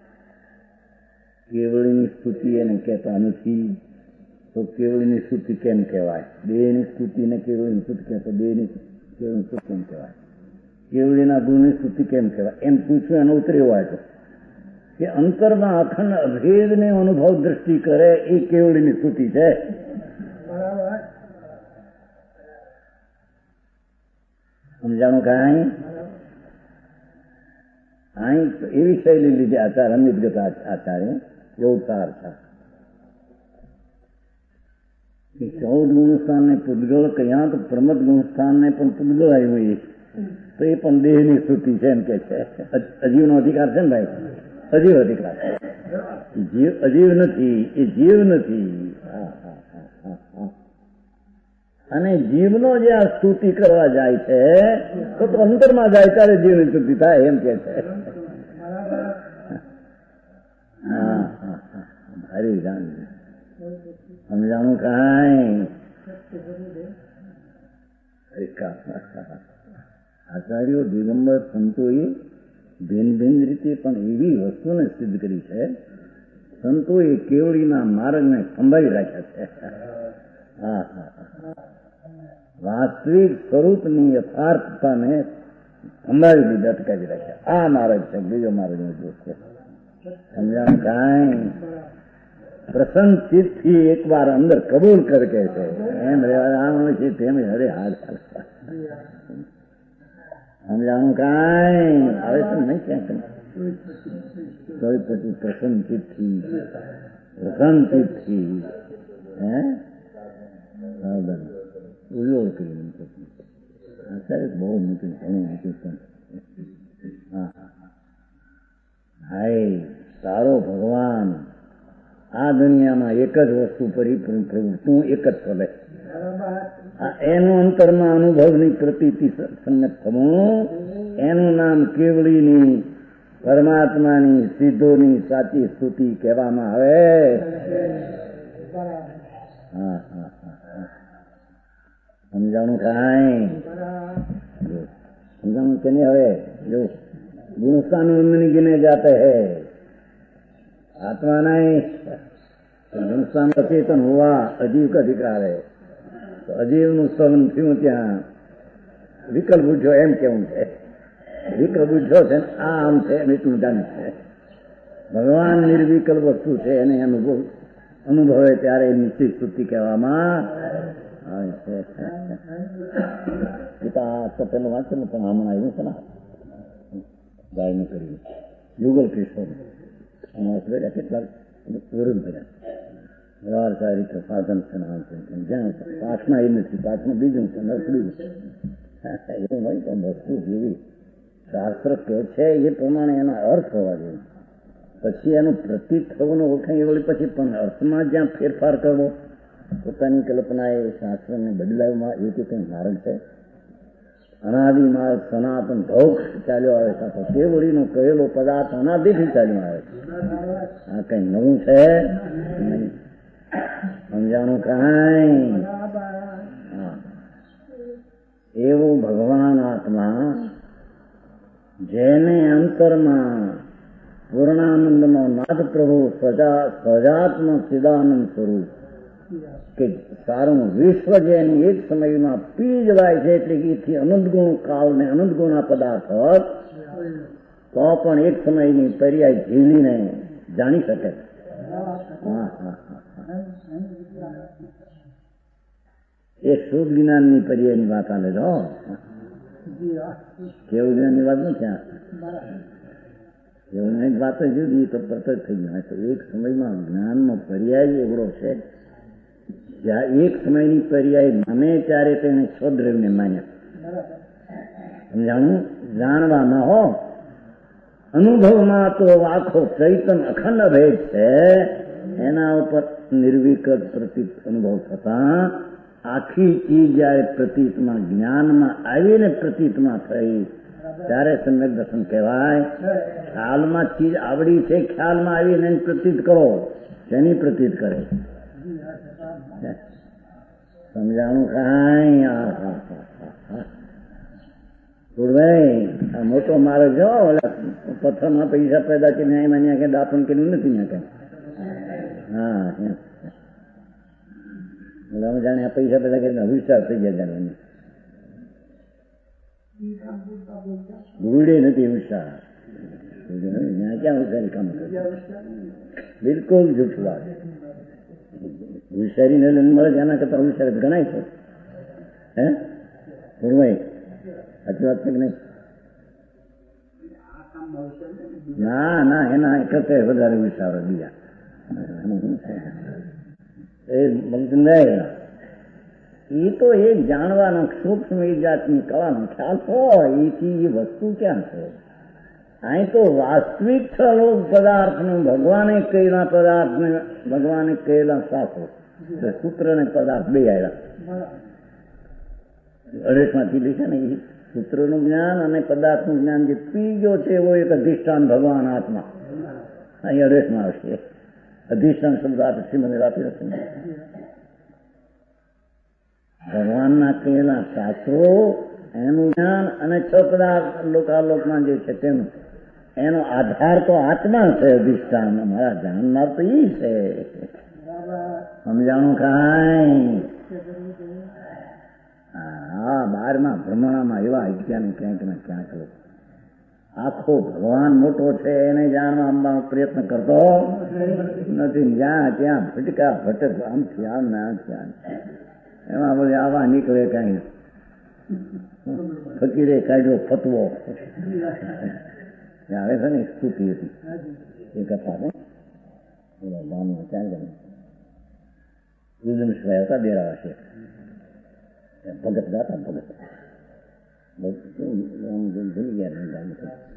કેવળીની સ્તુતિ એને કહેતા નથી તો કેવળીની સ્તુતિ કેમ કહેવાય? દેહની સ્તુતિને કેવળીની સ્તુતિ કહે તો દેહની કેવળીની સ્તુતિ કેમ કહેવાય? કેવળીના ગુણની સ્તુતિ કેમ કહેવાય? એમ પૂછવું એનો ઉત્તર એવો આવ્યો કે અંતરમાં અખંડ અભેદને અનુભવ દ્રષ્ટિ કરે એ કેવળીની સ્તુતિ છે. સમજાણું કાંઈ? અહીં એવી શૈલી લીધી આચાર્ય અમિતગત આચાર્ય એવો સાર છે કે 14 ગુણસ્થાનને પૂતગળ કહ્યા તો પ્રમદ ગુણસ્થાનને પણ પૂતગળ આવ્યું તો એ પણ દેહની સ્તુતિ છે એમ કે છે. અજીવનો અધિકાર છે ને ભાઈ, અજીવ અધિકાર. અજીવ નથી, એ જીવ નથી. અને જીવનો જે આ સ્તુતિ કરવા જાય છે તો અંતરમાં જાય ત્યારે જીવની સ્તુતિ થાય એમ કે છે. ભારી જાણ સમજાણું કાંઈ? આચાર્યો દિગંબર સંતોએ ભિન્ન ભિન્ન રીતે પણ એવી વસ્તુને સિદ્ધ કરી છે. સંતોએ કેવળીના માર્ગને સંભાળી રાખ્યા છે. વાસ્તવિક સ્વરૂપની યથાર્થતાને સંભાળી લીધી, અટકાવી રાખ્યા. આ માર્ગ છે, બીજો માર્ગ નથી છે. સમજાણું કાંઈ? પ્રસન્ન ચિત્તથી એક વાર અંદર કબૂલ કર કે છે એમ રહેવાનું છે તેમ હરે હાથ ચાલતા. સમજાણું કાંઈ? આવે તો નહીં ક્યાંક તો પછી પ્રસન્ન ચિત્તથી હે ઉજ્જવળ કરી અત્યારે બહુ મોટું ઘણું મોટું. હાય તારો ભગવાન આ દુનિયામાં એક જ વસ્તુ તું એક જ ફલે. એનું અંતરમાં અનુભવની પ્રતીતિ સંમત થવું એનું નામ કેવળીની પરમાત્માની સિદ્ધોની સાચી સ્તુતિ કહેવામાં આવે. સમજાણું કાંઈ? समझाना चाहिए हवे जो गुणस्थान उन्नति गिने जाते हैं आत्मा नहीं गुणस्थान अचेतन हुआ अजीव का अधिकार है तो अजीव નું સ્તવન થયું ત્યાં વિકલ્પ ઉઠ્યો એમ કેવું છે વિકલ્પ ઉઠ્યો છે આ આમ છે એટલું જાણે છે ભગવાન નિર્વિકલ્પ વસ્તુ છે એને અનુભવે ત્યારે નિશ્ચિત સ્તુતિ કહેવામાં આવે છે પિતા તો પેલું વાંચેલું પણ હમણાં આવ્યું છે ને ગાયનું કર્યું યુગલ કિશોર કેટલાક વિરોધ કર્યા વ્યવહાર સારી રીતે સાધન છે જ્યાં પાઠમાં એ નથી પાઠમાં બીજું છે નસલું એવું નહીં પણ વસ્તુ જેવી શાસ્ત્ર કહે છે એ પ્રમાણે એનો અર્થ હોવા જોઈએ પછી એનું પ્રતીત થવાનું ઓળખાય એ વળી પછી પણ અર્થમાં જ્યાં ફેરફાર કરવો પોતાની કલ્પના એ શાસ્ત્રને બદલાવમાં એ કંઈ માર્ગ છે અનાદિ માર્ગ સનાતન ધૌક ચાલ્યો આવે છે તે વળીનો કહેલો પદાર્થ અનાદિથી ચાલ્યો આવે છે આ કઈ નવું છે નહીં સમજાણું કાંઈ એવું ભગવાન આત્મા જેને અંતરમાં પૂર્ણાનંદનો નાથ પ્રભુ સજાત્મ ચિદાનંદ સ્વરૂપ કે સારું વિશ્વ જેની એક સમયમાં પી જવાય છે એટલે કે એથી અનંત ગુણ કાળ ને અનંત ગુણા પદાર્થ તો પણ એક સમયની પર્યાય ઝીલીને જાણી શકે એ શુદ્ધ જ્ઞાનની પર્યાયની વાત આલે છો કેવું જ્ઞાનની વાત નથી એવું નહીં વાત જુદી તો પ્રત્યક્ષ થઈ જાય તો એક સમયમાં જ્ઞાનનો પર્યાય એવડો છે જ્યાં એક સમયની પર્યાય માને ત્યારે તેને સ્વદ્રવ્યને માન્યા સમજાણું જાણવામાં હો અનુભવમાં તો આખો ચૈતન અખંડ ભેદ છે એના ઉપર નિર્વિકલ્પ પ્રતીત અનુભવ થતા આખી ચીજ જયારે પ્રતીતમાં જ્ઞાનમાં આવીને પ્રતીતમાં થઈ ત્યારે સમ્યક દર્શન કહેવાય ખ્યાલમાં ચીજ આવડી છે ખ્યાલમાં આવીને પ્રતીત કરો તેની પ્રતીત કરે સમજાણું કાંઈ. ભાઈ આ મોટો મારો જો પથ્થરમાં પૈસા પેદા કરીને એમાં ત્યાં કે દાપણ કર્યું નથી ત્યાં કઈ. હા એટલે જાણે આ પૈસા પેદા કરીને વિસ્તાર થઈ ગયા જાણે ભૂડે નથી વિસ્તાર. ત્યાં ક્યાં વિચારી કામ કરે? બિલકુલ જૂઠ વાત. વિચારીને મળે છે એના કરતા વિચાર ગણાય છે. હે પૂર્વાઈ સાચી વાત છે કે નહીં? ના ના એના કરતા વધારે વિચારો બીજા એ તો એ જાણવાનો સૂક્ષ્મ એ જાતની કળાનો ખ્યાલ હોય એથી એ વસ્તુ ક્યાં છે? અહીં તો વાસ્તવિક સ્વરૂપ પદાર્થનું ભગવાને કહેલા પદાર્થને ભગવાને કહેલા શાસ્ત્રો સૂત્ર ને પદાર્થ બે આવ્યા. અઢેસમાંથી લે છે ને એ સૂત્રનું જ્ઞાન અને પદાર્થનું જ્ઞાન જે ત્રીજો છે એવો એક અધિષ્ઠાન ભગવાન આત્મા અહીં અઢેસમાં આવશે. અધિષ્ઠાન શબ્દ આપે શ્રીમંદિર આપી હશે. ભગવાનના કહેલા શાસ્ત્રો એનું જ્ઞાન અને છ પદાર્થ લોકાલોકમાં જે છે તેનું એનો આધાર તો આત્મા છે. અધિષ્ઠાન અમારા જાણનાર તો એ છે. સમજાણું કાંઈ? હા 12મા ભ્રમણામાં એવા અજ્ઞાની ક્યાંક ને ક્યાંક આખો ભગવાન મોટો છે એને જાણવા પ્રયત્ન કરતો નથી. જ્યાં ત્યાં ભટકા ભટક આમથી આમ ને આમથી આમ એમાં બધે આવા નીકળે કઈ ફકીરે કાઢ્યો ફતવો આવે છે ને સ્તુતિ હતી એ કથા ને ગામમાં ચાલે વિદમશભાઈ હતા બેરાવા છે ભગત ગાતા ભગત ભૂલી ગયા ગામ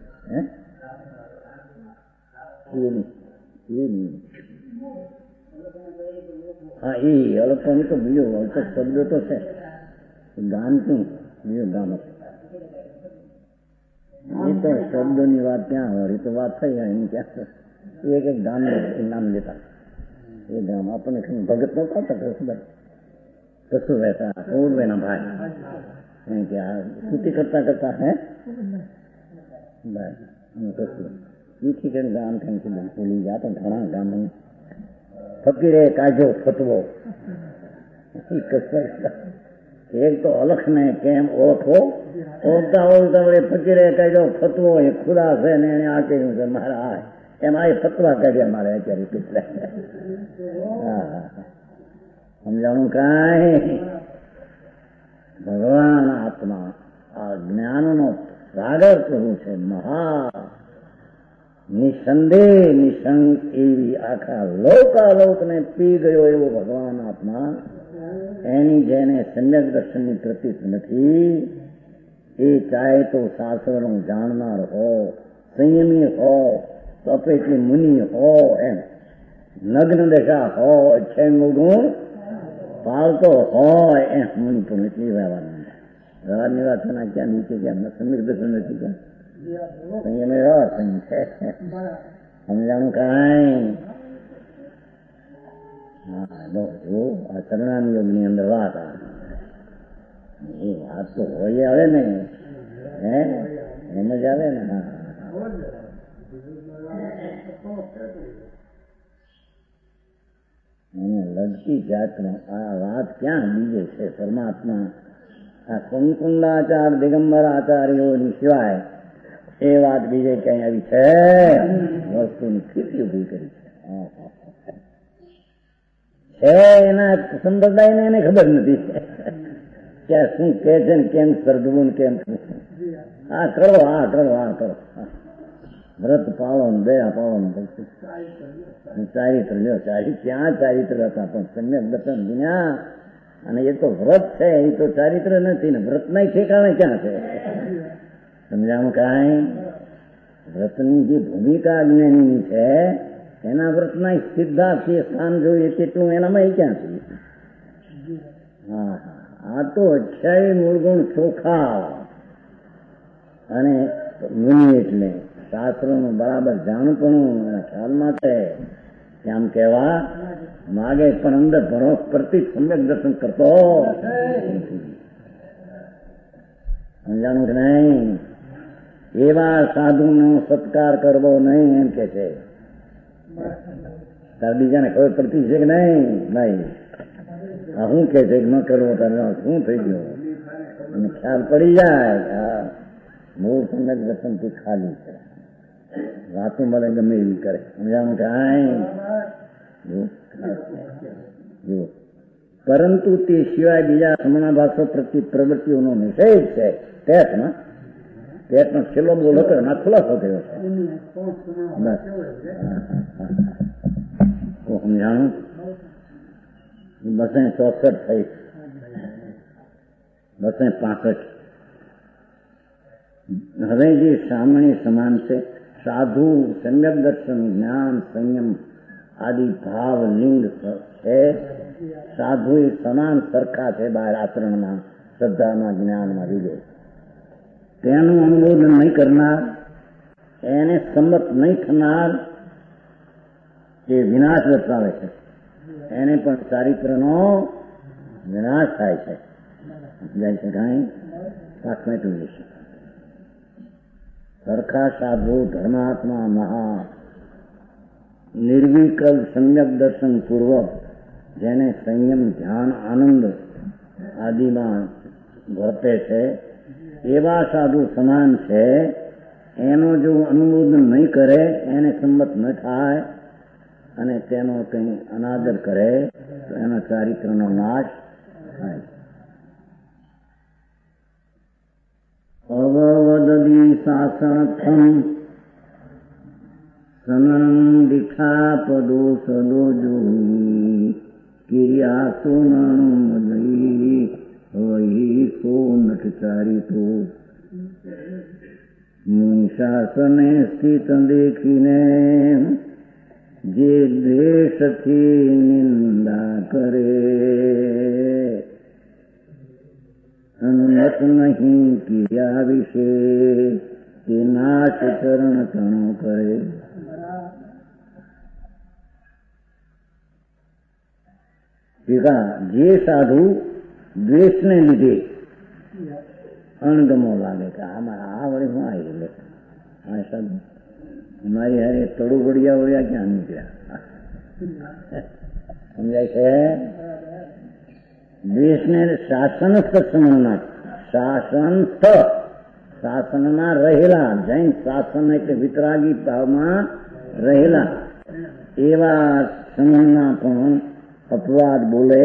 હા એ અલગ તો બીજો અલગ શબ્દ તો છે ગામ શું બીજું ગામ એ તો શબ્દોની વાત ક્યાં હોય એ તો વાત થઈ જાય એની ક્યાં એક એક ગામનું નામ લેતા એ ગામ આપણને ભગત નતા ખબર કશું રહેતા ઓરવેના ભાઈ કે આ સ્તુતિ કરતા કરતા હે કશું મીઠી કરીને ગામ કઈ ભૂલી ગયા તો ઘણા ગામ ફકીરે કાઢ્યો ફતવો એક તો અલખને કેમ ઓળખો ઓળખતા ઓળખતા વડે ફકીરે કાઢ્યો ફતવો એ ખુદા છે ને એને આ કહ્યું છે મારા એમાં એ ફતવા કાઢ્યા મારે અત્યારે કેટલા. હા સમજાણું કાંઈ? ભગવાન આત્મા આ જ્ઞાનનો સાગર પ્રભુ છે. મહા નિસંદેહ નિશંક એવી આખા લોકાલોકને પી ગયો એવો ભગવાન આત્મા એની જેને સમ્યક દર્શનની પ્રતીત નથી એ ચાહે તો શાસ્ત્રનું જાણનાર હો, સંયમી હો, તપેટલી મુનિ હો, એમ નગ્ન દશા હો, અક્ષયનું ગુણ પાલતો હોય એમ મુનિ પણ એટલી રહેવાની રહેવાની વાત ક્યાં નીચે ગયા સમ્યક દર્શન નથી ગયા સંયમે છે. સમજાણું કાંઈ? હા જો આ ચરણાની યોગની અંદર વાત એ વાત તો હોય આવે ને હે એમ જ આવે ને. હા એને લગતી જાતનો આ વાત ક્યાં બીજે છે? પરમાત્મા આ કંકુંડાચાર દિગંબર આચાર્યોની સિવાય એ વાત બીજે ક્યાંય આવી છે? વસ્તુની સ્થિતિ ઉભી કરી છે એના સંપ્રદાયને એને ખબર નથી કે શું કે છે ને કેમ સર્જવું કેમ આ કરો આ કરો આ કરો વ્રત પાળો દયા પાળો ચારિત્ર લ્યો ક્યાં ચારિત્ર હતા પણ સમ્યક દર્શન વિના. અને એ તો વ્રત છે એ તો ચારિત્ર નથી ને વ્રતના ઠેકાણે ક્યાં છે? સમજાણું કાંઈ? વ્રતની જે ભૂમિકા જ્ઞાનીની છે એના વ્રતના સીધા છે સ્થાન જોઈએ તેટલું એનામાં ક્યાં છે? હા આ તો અક્ષય મૂળગુણ ચોખા અને મુનિ એટલે શાસ્ત્રોનું બરાબર જાણપણું એના ખ્યાલમાં છે આમ કહેવા માગે પણ અંદર ભરોસ પરથી સમ્યક દર્શન કરતો સમજાણું કે નહીં. એવા સાધુનો સત્કાર કરવો નહીં એમ કે છે. તાર બીજાને ખબર પડતી છે કે નહીં? નહીં. આ શું કે છે ન કરવો તારે શું થઈ ગયો અને ખ્યાલ પડી જાય. મૂળ સમ્યક દર્શનથી ખાલી છે. વાતો મળે ગમે એવી કરે. સમજાણું કે જો પરંતુ તે સિવાય બીજા સમણાભાસો પ્રતિ પ્રવૃત્તિઓનો નિષેધ છે. પેટનો છેલ્લો બોલ હતો એના ખુલાસો થયો છે. સમજાણું. 264 થઈ 265. હવે જે સામણી સમાન છે સાધુ સમ્યક દર્શન જ્ઞાન સંયમ આદિ ભાવ લિંગ છે. સાધુ એ સમાન સરખા છે બહાર આચરણમાં, શ્રદ્ધામાં, જ્ઞાનમાં, વિજય. તેનું અનુમોદન નહીં કરનાર, એને સંમત નહીં થનાર એ વિનાશ દર્શાવે છે. એને પણ ચારિત્રનો વિનાશ થાય છે. જાય છે કાંઈ સાખમેટું જશે. સરખા સાધુ ધર્માત્મા મહા નિર્વિકલ્પ સમ્યક દર્શન પૂર્વક જેને સંયમ ધ્યાન આનંદ આદિમાં વર્તે છે એવા સાધુ સમાન છે. એનો જો અનુમોદન નહીં કરે, એને સંમત ન થાય અને તેનો કંઈ અનાદર કરે તો એના ચારિત્રનો નાશ થાય. અવવદદી શાસનથમ સનન દીક્ષા પદો સદો જોઈ કિર્યા સોનમદયી વહી સો નટચારિતો શાસને સ્થિત દેખીને જે દ્વેષથી નિંદા કરે અનુમત નહીં કિયા વિશે તે નાશ ચરણ તણો કરે. જે સાધુ દ્વેષને લીધે અણગમો લાગે કે આ વળી હું આવી લે આ સાધુ અમારી હારે તળું વળ્યા વળ્યા ક્યાં નીકળ્યા સમજાય છે. દ્વેષને શાસનસ્થ સમજનાર, શાસનમાં રહેલા, જૈન શાસન એટલે વિતરાગી ભાવમાં રહેલા એવા સમજના પણ અપવાદ બોલે.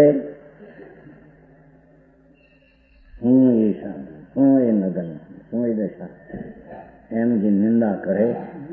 હું એ સાધુ, હું એ નગન, હું એ દશા એમ જે નિંદા કરે.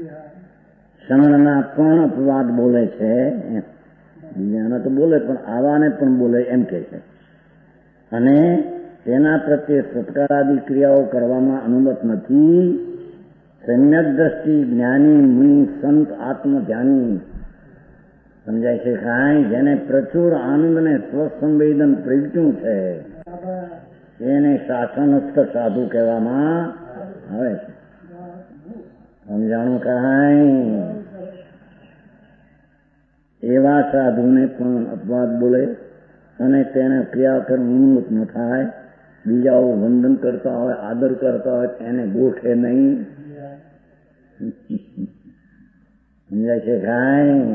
સમણના પણ અપવાદ બોલે છે. બીજાના તો બોલે પણ આવાને પણ બોલે એમ કે છે. અને તેના પ્રત્યે સત્કારાદી ક્રિયાઓ કરવામાં અનુમત નથી. સમ્યક દ્રષ્ટિ જ્ઞાની મુનિ સંત આત્મધ્યાની સમજાય છે કાંઈ જેને પ્રચુર આનંદ ને સ્વસંવેદન પ્રગટ્યું છે એને શાસનસ્થ સાધુ કહેવામાં આવે છે. સમજાણું કાંઈ. એવા સાધુને પણ અપવાદ બોલે અને તેને ક્રિયા કરવું ન થાય. બીજાઓ વંદન કરતા હોય, આદર કરતા હોય એને ગોઠે નહીં. સમજાય છે કાંઈ.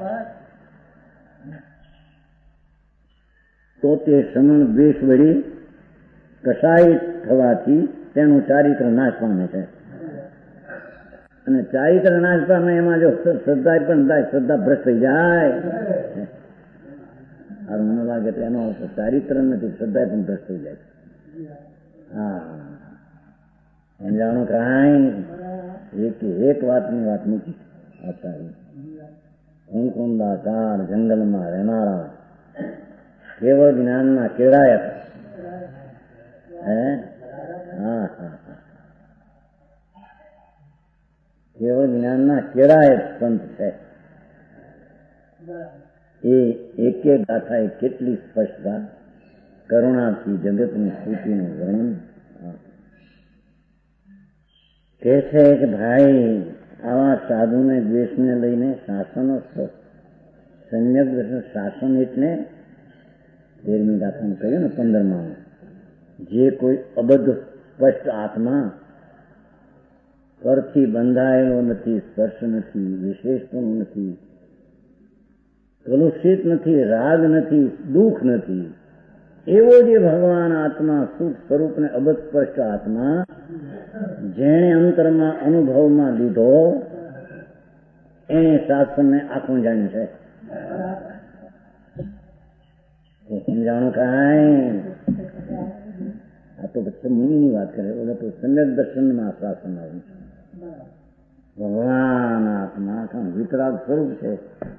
તો તે સમણ દ્વેષ વળી કસાય થવાથી તેનું ચારિત્ર નાશ પામે છે. અને ચારિત્ર નાશ પામે એમાં જો શ્રદ્ધા પણ થાય, શ્રદ્ધા ભ્રષ્ટ થઈ જાય. આ મને લાગે તો એનો ચારિત્ર નથી, શ્રદ્ધા પણ ભ્રષ્ટ થઈ જાય. હા સમજાણું કાંઈ. એક વાતની વાત મૂકી. આચાર્ય કુંકુંદાકાર જંગલમાં રહેનારા કેવળ જ્ઞાનના કેળાયત. કેવળ જ્ઞાનના કેળાયત સંત છે. એ એક ગાથા એ કેટલી સ્પષ્ટતા કરુણાથી જગતની સ્થિતિનું વર્ણન કે છે કે ભાઈ આવા સાધુને દ્વેષને લઈને શાસનો સમ્યક દર્શન શાસન એટલે 13મી દાખલામાં કહ્યું ને 15માં, જે કોઈ અબદ્ધ સ્પષ્ટ આત્મા પરથી બંધાયેલો નથી, સ્પર્શ નથી, વિશેષપણું નથી, કલુષિત નથી, રાગ નથી, દુઃખ નથી, એવો જે ભગવાન આત્મા સુખ સ્વરૂપને અબદ્ધ સ્પષ્ટ આત્મા જેણે અંતરમાં અનુભવમાં લીધો એને શાસ્ત્રને આખું જાણ્યું છે. સમજાણું કાંઈ? આ તો પછી મુનિની વાત કરે, ઓલા તો સમ્યક દર્શનમાં શાસન આવ્યું છે. ભગવાન આત્મા કાં વિતરાગ સ્વરૂપ છે,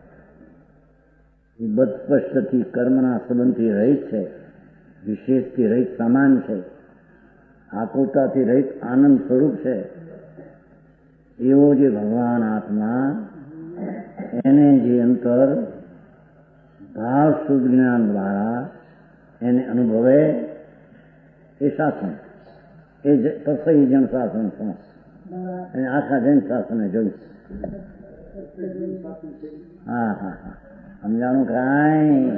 એ બદસ્પષ્ટથી કર્મના સંબંધથી રહિત છે, વિશેષથી રહિત સમાન છે, આકુરતાથી રહિત આનંદ સ્વરૂપ છે. એવો જે ભગવાન આત્મા એને જે અંતર ભાવ શુદ્ધ જ્ઞાન દ્વારા એને અનુભવે એ શાસન, એ તસઈ જન શાસન છે. અને આખા જૈન શાસને જોયું. હા હા હા, સમજાણું કાંઈ?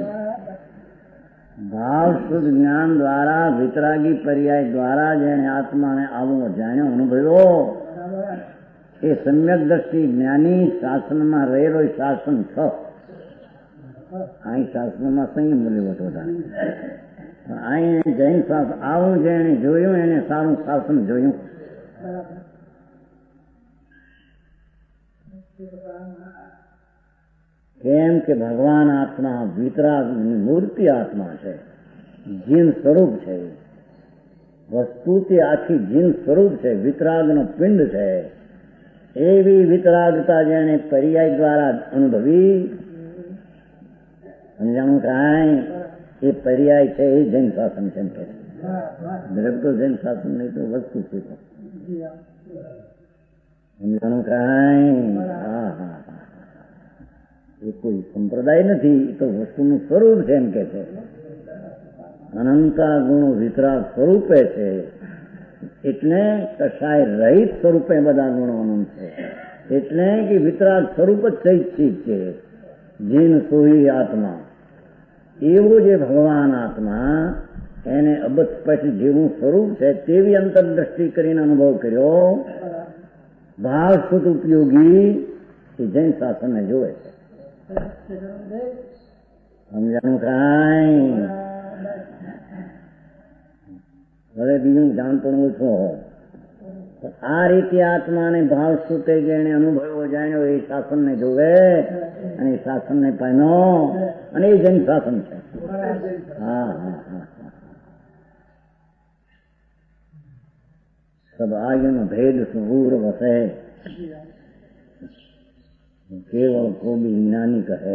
ભાવ શુદ્ધ જ્ઞાન દ્વારા વિતરાગી પર્યાય દ્વારા જેને આત્માને આવો જાણ્યો, અનુભવ્યો, એ સમ્યક દ્રષ્ટિ જ્ઞાની શાસનમાં રહેલો શાસન છ. અહીં શાસનમાં સંયમ લેવટ વધારે, અહીં જૈન શાસન આવું જેને જોયું એને સારું શાસન જોયું. કેમ કે ભગવાન આત્મા વિતરાગ મૂર્તિ આત્મા છે, જીન સ્વરૂપ છે, વસ્તુથી આખી જીન સ્વરૂપ છે, વિતરાગનો પિંડ છે. એવી વિતરાગતા જેને પર્યાય દ્વારા અનુભવી, સમજાણું કાંઈ? એ પર્યાય છે, એ જૈન શાસન છે. દરેક તો જૈન શાસન નહીં તો વસ્તુ છે. સમજાણું કાંઈ? હા હા, એ કોઈ સંપ્રદાય નથી, એ તો વસ્તુનું સ્વરૂપ છે. એમ કે છે અનંતા ગુણો વિતરાગ સ્વરૂપે છે, એટલે કશાય રહિત સ્વરૂપે બધા ગુણો અનંત છે. એટલે કે વિતરાગ સ્વરૂપ જ ચૈતસિક છે, જીન સોહી આત્મા. એવો જે ભગવાન આત્મા એને અબદ્ધ સ્પષ્ટ જેવું સ્વરૂપ છે તેવી અંતરદ્રષ્ટિ કરીને અનુભવ કર્યો. ભાવ શુદ્ધ ઉપયોગી એ જૈન શાસનને જોવે છે. સમજાણું કાંઈ? હવે બીજું જાણતું ઓછો. આ રીતે આત્માને ભાવ સુતે જેને અનુભવ્યો જાણ્યો એ શાસનને જોવે અને એ શાસનને પામ્યો, અને એ જૈન શાસન છે. હા હા હા, સબ આયુનો ભેદ સુર વસે, કેવળ કોબી જ્ઞાની કહે.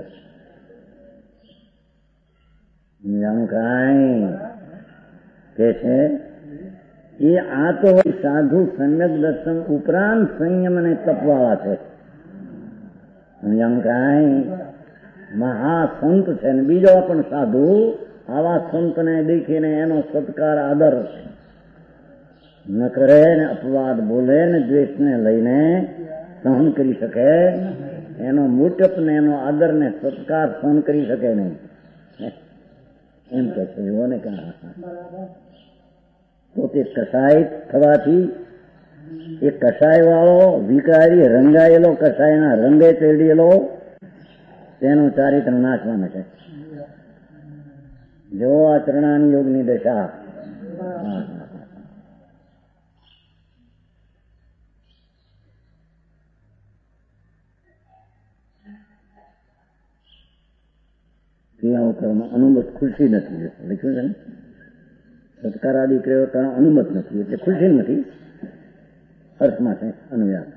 જાણું કાંઈ? કે છે એ આ તો સાધુ સમ્યક દર્શન ઉપરાંત સંયમ અને તપવાળા છે. સમજાણું કાંઈ? મહાસંત છે ને બીજો પણ સાધુ આવા સંતને દેખીને એનો સત્કાર આદર ન કરે ને અપવાદ બોલે ને દ્વેષને લઈને સહન કરી શકે, એનો મૂટપ ને એનો આદર ને સત્કાર સહન કરી શકે નહીં. એમ કે છે એવોને કહા. પોતે કસાય થવાથી એ કસાય વાળો વિકારી રંગાયેલો, કસાયના રંગે ચડેલો તેનું ચારિત્ર નાશવાનું છે. જો આ ચરણાન યોગની દશા. ક્રિયાઓ કર્મ અનુમત ખુશી નથી લખ્યું છે ને. સત્કાર આદિ ક્રિયાઓ કર્મ અનુમત નથી એટલે ખુશી નથી અર્થમાં છે અનુયાદ.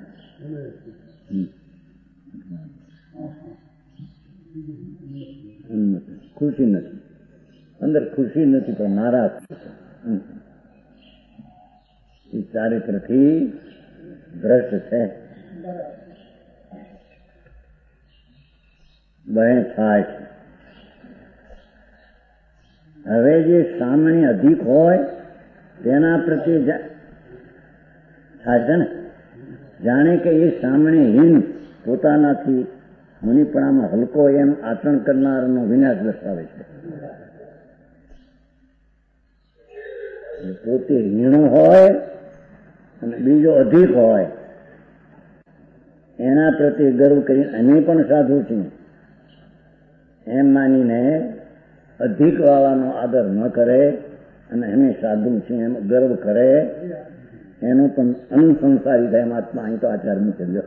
ખુશી નથી, અંદર ખુશી નથી પણ નારાજ એ ચારિત્રથી ભ્રષ્ટ છે. બહેન થાય છે. હવે જે સામાન્ય અધિક હોય તેના પ્રત્યે થાય છે ને, જાણે કે એ સામાન્ય હીન પોતાનાથી મુનિપણામાં હલકો એમ આચરણ કરનારનો વિનાશ દર્શાવે છે. પોતે હીણો હોય અને બીજો અધિક હોય એના પ્રત્યે ગર્વ કરીને અમે પણ સાધુ છું એમ માનીને અધિક વાળાનો આદર ન કરે અને અમે સાધુ છીએ એમ ગર્વ કરે એનો પણ અનુસંસારી થાય મહાત્મા. અહીં તો આચાર મૂકેલો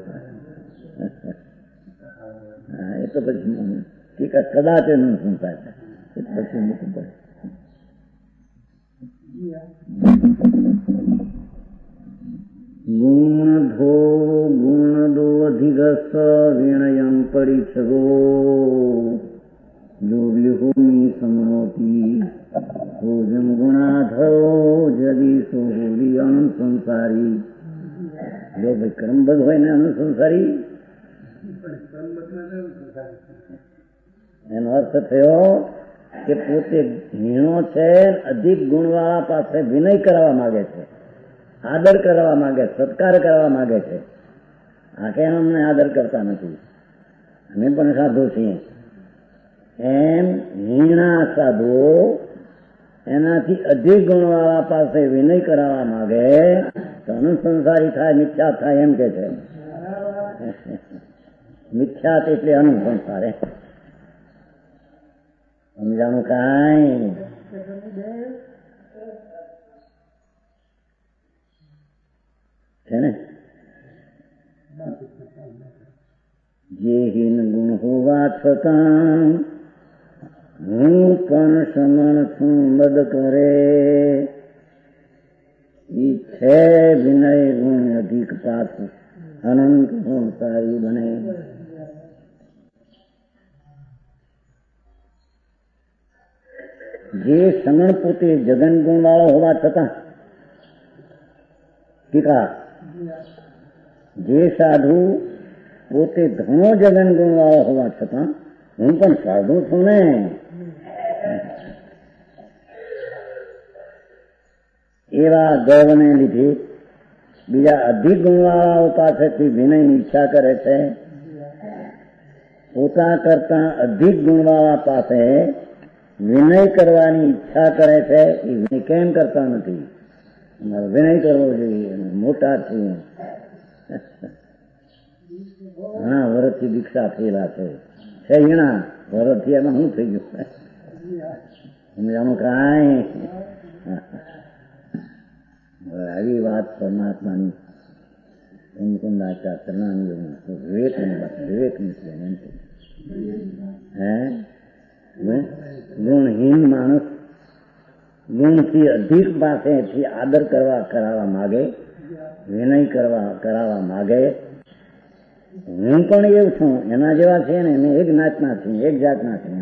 એ તો પછી કદાચ એનું સંસાર થાય પછી મૂકવું પડે. ગુણધો ગુણદો અધિગસ્સ વિણયમ પરિચ્છગો જો વિહુની સમનોતી ભોજમ ગુણાધો જદી સોહુરી અનુસંસારી. જો ભાઈ કર્મબદ્ધ હોય ને અનુસંસારી એનો અર્થ થયો કે પોતે હીણો છે, અધિક ગુણવાળા પાસે વિનય કરવા માંગે છે, આદર કરવા માંગે, સત્કાર કરવા માંગે છે. આ કેમ અમને આદર કરતા નથી, અમે પણ સાધુ છીએ એમ હીણા સાધુઓ એનાથી અધિક ગુણવાળા પાસે વિનય કરાવવા માંગે તો અનુસંસારી થાય, મિથ્યા થાય એમ કે છે. મિથ્યાત એટલે અનુસંસાર. સમજાણું કાંઈ? છે ને જે હીન ગુણ હોવા છતાં હું પણ સમણ છું બદ કરે ઈ છે વિનય ગુણ અધિક પાસ અનંત સંસારી બને. જે સમણ પોતે જગન ગુણ વાળો હોવા છતાં ટીકા જે સાધુ પોતે ઘણો જગન ગુણ વાળો હોવા છતાં હું પણ સાધુ છું ને એવા ગર્વને લીધે બીજા અધિક ગુણવાળાઓ પાસેથી વિનયની ઈચ્છા કરે છે. પોતા કરતા અધિક ગુણવાળા પાસે વિનય કરવાની ઈચ્છા કરે છે. એ વિનય કેમ કરતા નથી? વિનય કરવો જોઈએ, મોટા છીએ, ઘણા વર્ષથી દીક્ષા થયેલા છે હીણા વર્ષથી એમાં શું થઈ ગયું? સમજાણું કાંઈ? આવી વાત પરમાત્માની મુકુંદાચાર્ય વિવેકની હે ગુણહીન માણસ ગુણથી અધિક પાસેથી આદર કરાવવા માગે, વિનય કરાવવા માગે. હું પણ એવું છું, એના જેવા છે ને, મેં એક નાતના છું, એક જાતના છું,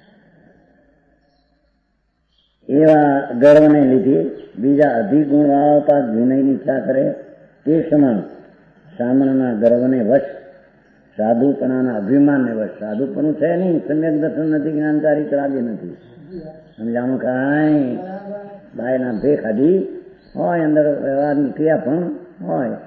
એવા ગર્વને લીધે બીજા અધિક ગુણવાળા પાસ વિનયની ઈચ્છા કરે. તે સમાન સામાનના ગર્વને વશ, સાધુપણાના અભિમાનને વશ. સાધુપણું છે નહીં, સમ્યક દર્શન નથી, જ્ઞાનકારી કરાવી નથી. સમજાણું કાંઈ? બાયના ભે ખાધી હોય, અંદર વ્યવહારની ક્રિયા પણ હોય.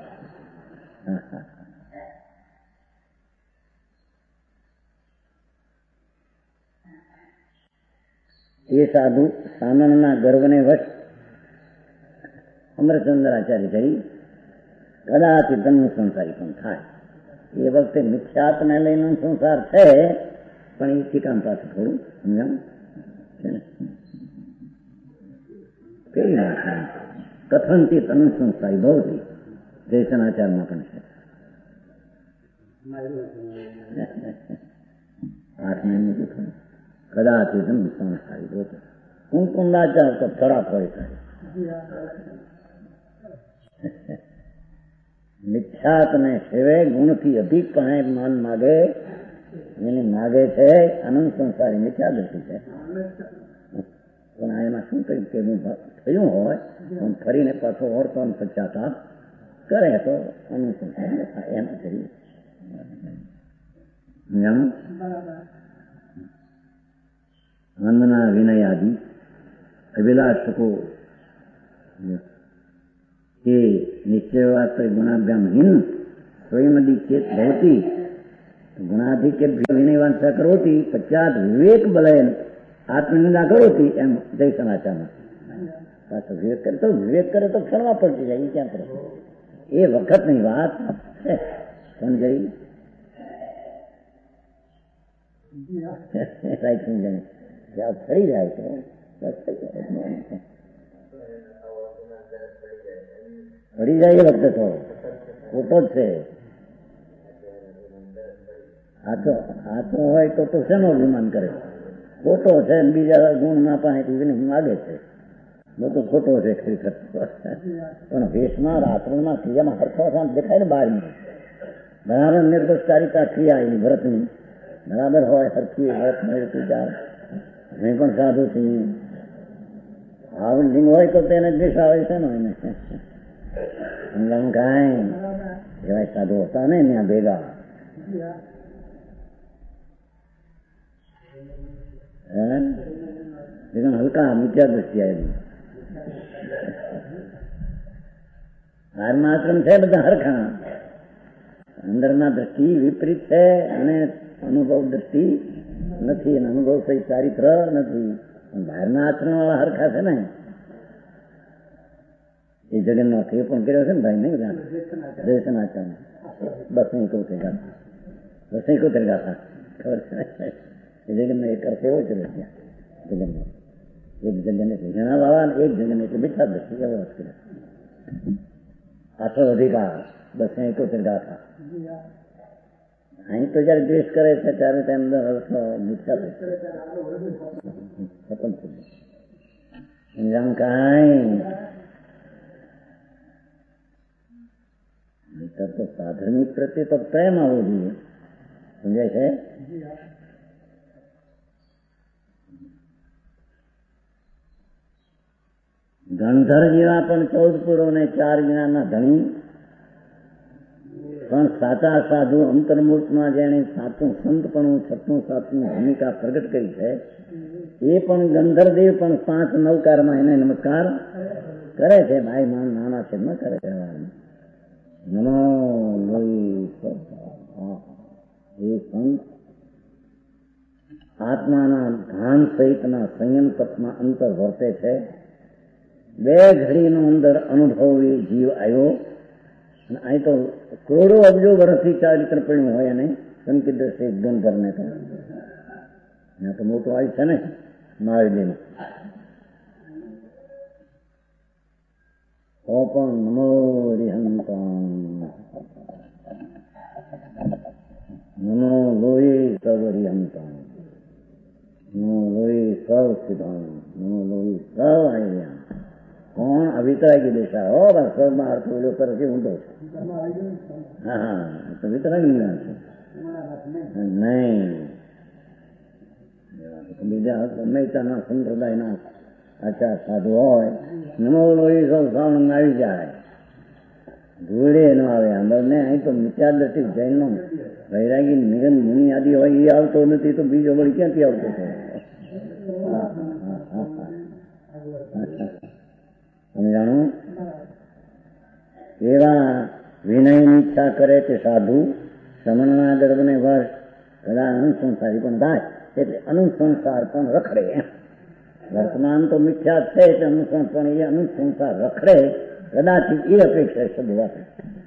એ સાધુ સામાનના ગર્વને વશ અમરચંદ્રાચાર્ય કહી કદાચ ધન સંસારી પણ થાય. એ વખતે મિથ્યાત્વને લઈને સંસાર છે, પણ એ ઠીકામ પાસે થોડું સમજાવું છે ને. કેવી વાત કથનથી તનુ સંસારી બહુથી જયસનાચારમાં પણ છે. 8 મહિને કથન કદાચ ધન સંસારી બહુ કુંકુંદાચાર તો થોડા હોય થાય. મિથ્યાત્વને સેવે ગુણથી અધિક પણ માન માગે, એને માગે છે અનંત સંસારી મિથ્યાદર્શી છે. પણ એમાં શું કહ્યું કે થયું હોય પણ ફરીને પાછો વર્તન પશ્ચાતાપ કરે તો અનંત સંસાર એમ કરીએ. વંદના વિનયાદિ અભિલાષકો તે નિશ્ચયવાસ્તવ ગુણાભ્યામહીન સ્વયંદી ચેત ભવતી ગુણાધિક્ય વિનયવાંસા કરોતી પશ્ચાત વિવેક બલેન આત્મનિંદા કરોતી એમ જય સમાચારમાં પાછો વિવેક કરે તો ક્ષણમાં પડતી જાય. એ ક્યાં કરે? એ વખતની વાત સમજાઈ? રાઈટ સમજાય ત્યાં ફરી જાય તો ફરી જાય. એ વખતે તો ખોટો જ છે. હાથો હોય તો શેનો અભિમાન કરે? ખોટો છે બીજા ગુણ ના પાસેથી માગે છે. બધું ખોટો છે ખરેખર. પણ વેશમાં રાત્રોમાં ક્રિયામાં હરખો દેખાય ને બહારની બરાબર નિર્દોષકારિતા ક્રિયા એની ભરતની બરાબર હોય હરખી ભરત વિચાર. મેં પણ સાધુ છું આવું લિંગ હોય તો તેને દ્વેષ આવે છે ને એને સમજાવું કાંઈ એવા સાધુ હતા ને ત્યાં ભેગા. હલકા મિથ્યા દ્રષ્ટિ આવેલી. બહારના આશ્રમ છે બધા હરખા, અંદરના દ્રષ્ટિ વિપરીત છે અને અનુભવ દ્રષ્ટિ નથી અને અનુભવ સહિત ચારિત્ર નથી. બહારના આશ્રમ વાળા હરખા છે ને. એ જગન્નાથ એ પણ કર્યો છે ને ભાઈ નહીં દર્શન આચાર્ય બસ નહીં કહું ગાતા ખબર છે. એ જગન્નાથ એક અર્થ એવો છે જગન્નાથ એક જગન એટલે ઘણા બાબા એક જગન એટલે મીઠા દ્રષ્ટિ એવો અર્થ કર્યો. આઠો અધિકાર બસ 71 ગાથા. અહીં તો જયારે દ્વેષ કરે છે ત્યારે તેમ અર્થ મીઠા ખતમ થઈ જાય. કાંઈ તો સાધનિક પ્રત્યે તો પ્રેમ આવવો જોઈએ. સમજાય છે? ગણધર જેવા પણ 14 પુરો ને 4 જ્ઞાનના ધણી પણ સાચા સાધુ અંતર્મૂર્તમાં જેને સાચું સંતપણું છઠ્ઠું સાતની ભૂમિકા પ્રગટ કરી છે એ પણ ગંધર્વદેવ પણ 5 નવકારમાં એને નમસ્કાર કરે છે. ભાઈ માન નાના છે ન કરે છે. નમો લોહી એ સંત આત્માના ભાન સહિતના સંયમ તત્વમાં અંતર વર્તે છે. 2 ઘડીનો અંદર અનુભવી જીવ આવ્યો અને અહીં તો કરોડો અબજો વર્ષથી ચારિત્ર પડ્યું હોય અને સંકિત દ્રષ્ટિ ગંધર્વને તો ત્યાં તો મોટું આવ્યું છે ને મહાવીરનું. તો પણ નમો રિહંતામ નમો લોહી સર્વ રિહંતામ નમો લોહી સર્વ સિદ્ધાંત નમો લોહી સર્વ આયા. કોણ અભિતરાગી દેશા હો બસ સૌમાં અર્થ ઓલો કરે છે ઊંધો છે. હા તો વિતરાગી છે નહીં. બીજા મહેતાના સંપ્રદાયના આચાર સાધુ હોય નમો લોહી સૌ શ્રાવણ આવી જાય ધૂળે ન આવે. અંદર ને અહીં તો મિત્યા દ્રષ્ટિ જૈનનો વૈરાગી નિગમ મુનિ આદિ હોય એ આવતો નથી તો બીજો વળી ક્યાંથી આવતો છે? સમજાણું? એવા વિનયની ઈચ્છા કરે તે સાધુ સમનના ગર્ભને વર્ષ કદાચ અનુસંસારી પણ થાય એટલે અનુસંસાર પણ રખડે. વર્તમાન તો મિથ્યા છે એટલે અનુસંસાર પણ એ અનુસંસાર રખડે કદાચ એ અપેક્ષા શબ્દ વાપરે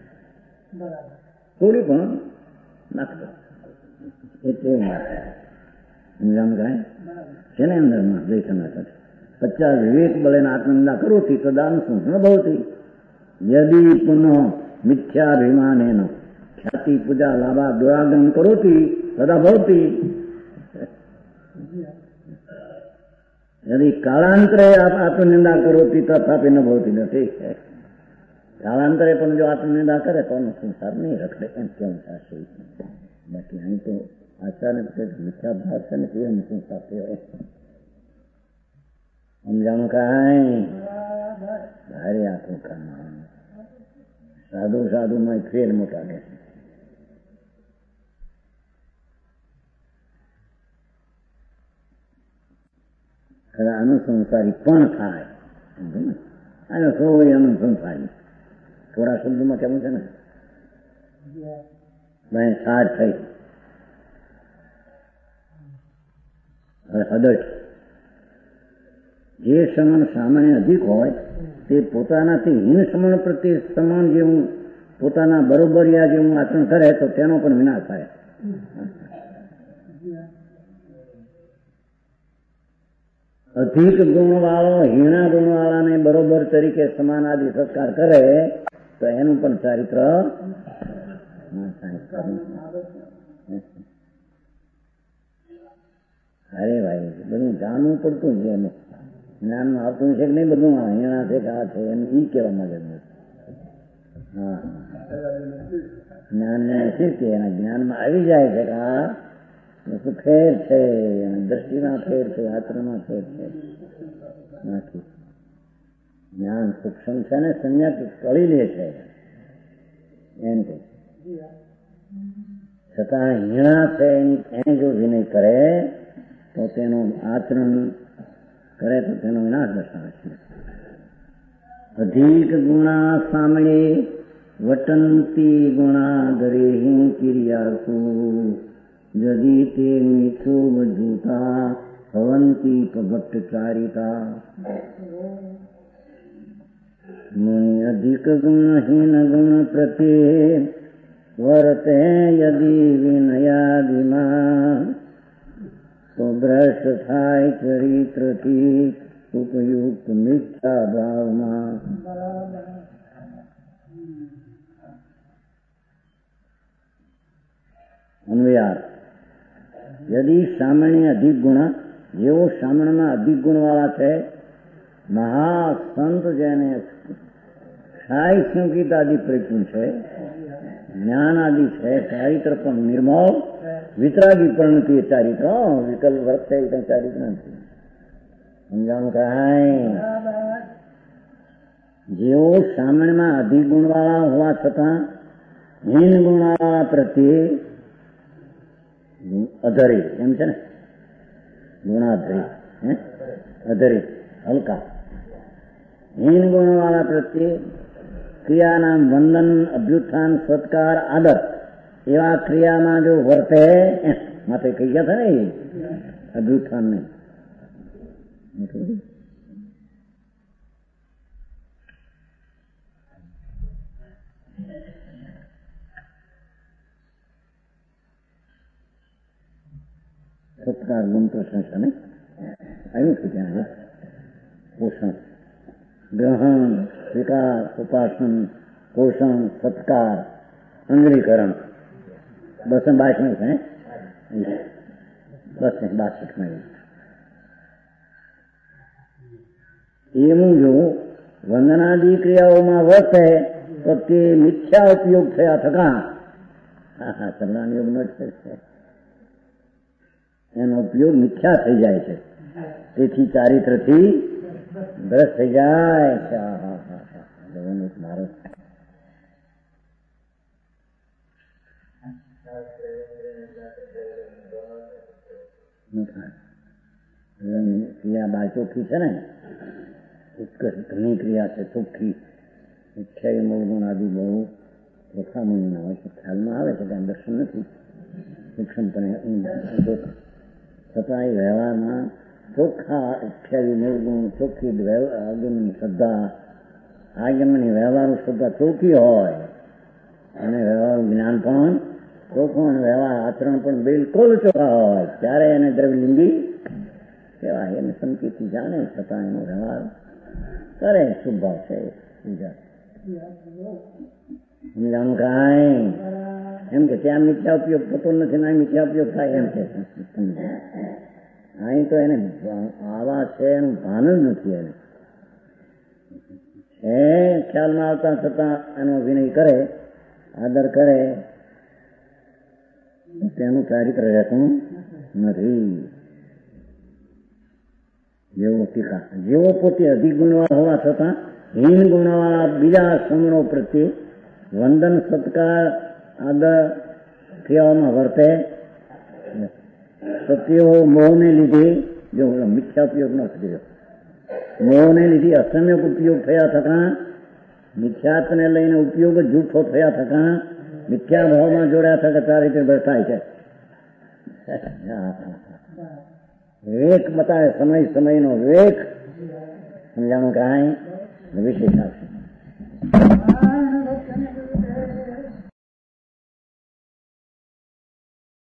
થોડી પણ નાખતો એટલે સમજાણ કાંઈ છે ને અંદરમાં દૈસના સાથે 50 વિવેક બળેન આત્મનિંદા કરોતી તદાનુસંસન ભવતી યદિ પુનઃ મિથ્યાભિમાનેન ખ્યાતિ પૂજા લાભા દુરાગમ કરોતી તદા ભવતી યદિ કાળાંતરે આત્મનિંદા કરોતી તથાપી ન ભવતી નથી. કાળાંતરે પણ જો આત્મનિંદા કરે તો સંસાર નહીં રખડે એમ કેવું થશે. બાકી અહીં તો આચાર્ય મિથ્યાભાસ છે ને તે સંસાર થયો. સમજાણું કાંઈ? ભારે આખું કામ સાધુ સાધુમાં ફેર મોટા કે ખરા અનુસંસારી પણ થાય. આનો સૌ અનુસંસારી થોડા શબ્દમાં કેવું છે ને ભાઈ સાર થઈ હદટ. જે સમણ સામાન્ય અધિક હોય તે પોતાનાથી હીન સમણ પ્રત્યે સમાન જેવું પોતાના બરોબરિયા જેવું આચરણ કરે તો તેનો પણ વિનાશ થાય. અધિક ગુણવાળો હીણા ગુણવાળાને બરોબર તરીકે સમાન આદિ સત્કાર કરે તો એનું પણ ચારિત્ર અરે ભાઈ બધું જાણવું પડતું છે. એનું જ્ઞાનમાં આવતું છે કે નહીં બધું હીણા છે કે આ છે એમ ઈ કહેવા માંગે. હા, જ્ઞાનને નથી કે એના જ્ઞાનમાં આવી જાય છે કે આ ફેર છે, દ્રષ્ટિમાં ફેર છે, આચરણમાં ફેર છે. નથી જ્ઞાન સૂક્ષ્મ છે ને સંજ્ઞા કળી લે છે એમ કે છતાં હીણા છે એને જો વિનય કરે તો તેનું આચરણ કરે તો તેનો વિનાશ દર્શાવે છે. અધિક ગુણા સામળે વટંતી ગુણા દરેહી કિરિયાસુ यदि ते मीठो वजूता भवंती भट्टचारिता मुनि अधिक गुणहीन गुण प्रत्ये वर्ते यदि विनयादिमा तो भ्रष्ट થાય ચરિત્રથી ઉપયુક્ત મિથ્યા ભાવમાં. અન્વયાર यदि सामान्य अधिक गुण જેવો સામાન્યમાં અધિક ગુણવાળા છે મહાસંત જેને સાઈ સંગીત આદિ પ્રચુર છે, જ્ઞાન આદિ છે, ચારિત્ર પણ નિર્મળ વિતરાગી પ્રણતિ ચારિત્ર વિકલ્પ વર્તે ચારિત્ર નથી. સમજાણું કાંઈ જેવો સામાન્યમાં અધિક ગુણવાળા હોવા છતાં હીન ગુણવાળા પ્રત્યે અધરી એમ છે ને, ગુણાધરી અધરી હલકા હીન ગુણવાળા પ્રત્યે ક્રિયાના વંદન અભ્યુત્થાન સત્કાર આદર એવા ક્રિયામાં જો વર્તે માટે કહી ગયા હતા ને અભ્યુત્થાન ને સત્કાર ગુણ પ્રશંસા ને આવ્યું છે ત્યાં પોષણ ગ્રહણ સ્વીકાર ઉપાસન પોષણ સત્કાર અંગલીકરણ 222 છે. 262 એવું જો વંદનાદી ક્રિયાઓમાં વર્તે તો તે મિથ્યા ઉપયોગ થયા થકા સલ્લાન યોગ ન છે એનો ઉપયોગ મિથ્યા થઈ જાય છે. તેથી ચારિત્રથી ભ્રષ્ટ થઈ જાય છે. મારો ક્રિયા બાર ચોખ્ખી છે ને, ઘણી ક્રિયા છે ચોખ્ખી. મિથ્યા મૂળગુણ આદિ બહુ ચોખ્ખા મુનિના હોય છે, ખ્યાલમાં આવે છે ત્યાં દર્શન નથી સૂક્ષ્મપણે છતાં એ વ્યવહારમાં ચોખ્ખા અઠ્યાવી મૂળગુણ ચોખ્ખી આગમની શ્રદ્ધા આગમની વ્યવહારુ શ્રદ્ધા ચોખ્ખી હોય અને વ્યવહારુ જ્ઞાન પણ ચોખ્ખું અને વ્યવહાર આચરણ પણ બિલકુલ ચોખ્ખા હોય ત્યારે એને દ્રવ્યલિંગી કહેવાય. એને સંકેતથી જાણે છતાં એનો વ્યવહાર કરે શુભ ભાવ છે. સમજાણું કાંઈ એમ કે ત્યાં મિથ્યા ઉપયોગ થતો નથી ને મિથ્યા ઉપયોગ થાય એમ કે અહીં તો એને આવા છે એનું ભાન જ નથી. એને છે ખ્યાલમાં આવતા છતાં એનો વિનય કરે આદર કરે તેનું ચારિત્ર રહેતું નથી. જેવો ટીકા જેવો પોતે અધિક ગુણવાળા હોવા છતાં હીન ગુણવાળા બીજા સમણો પ્રત્યે વંદન સત્કાર આદર ક્રિયાઓમાં વર્તે તો તેઓ મોહને લીધે જો મિથ્યા ઉપયોગ ન કર્યો, મોહને લીધે અસમ્યક ઉપયોગ થયા થતા મિથ્યાત્વને લઈને ઉપયોગ જૂઠો થયા થતા મિથ્યા ભાવમાં જોડ્યા થતા આ રીતે થાય છે. વિવેક બતાવે, સમયનો વિવેક સમજાણું કાંઈ વિશેષ આવશે.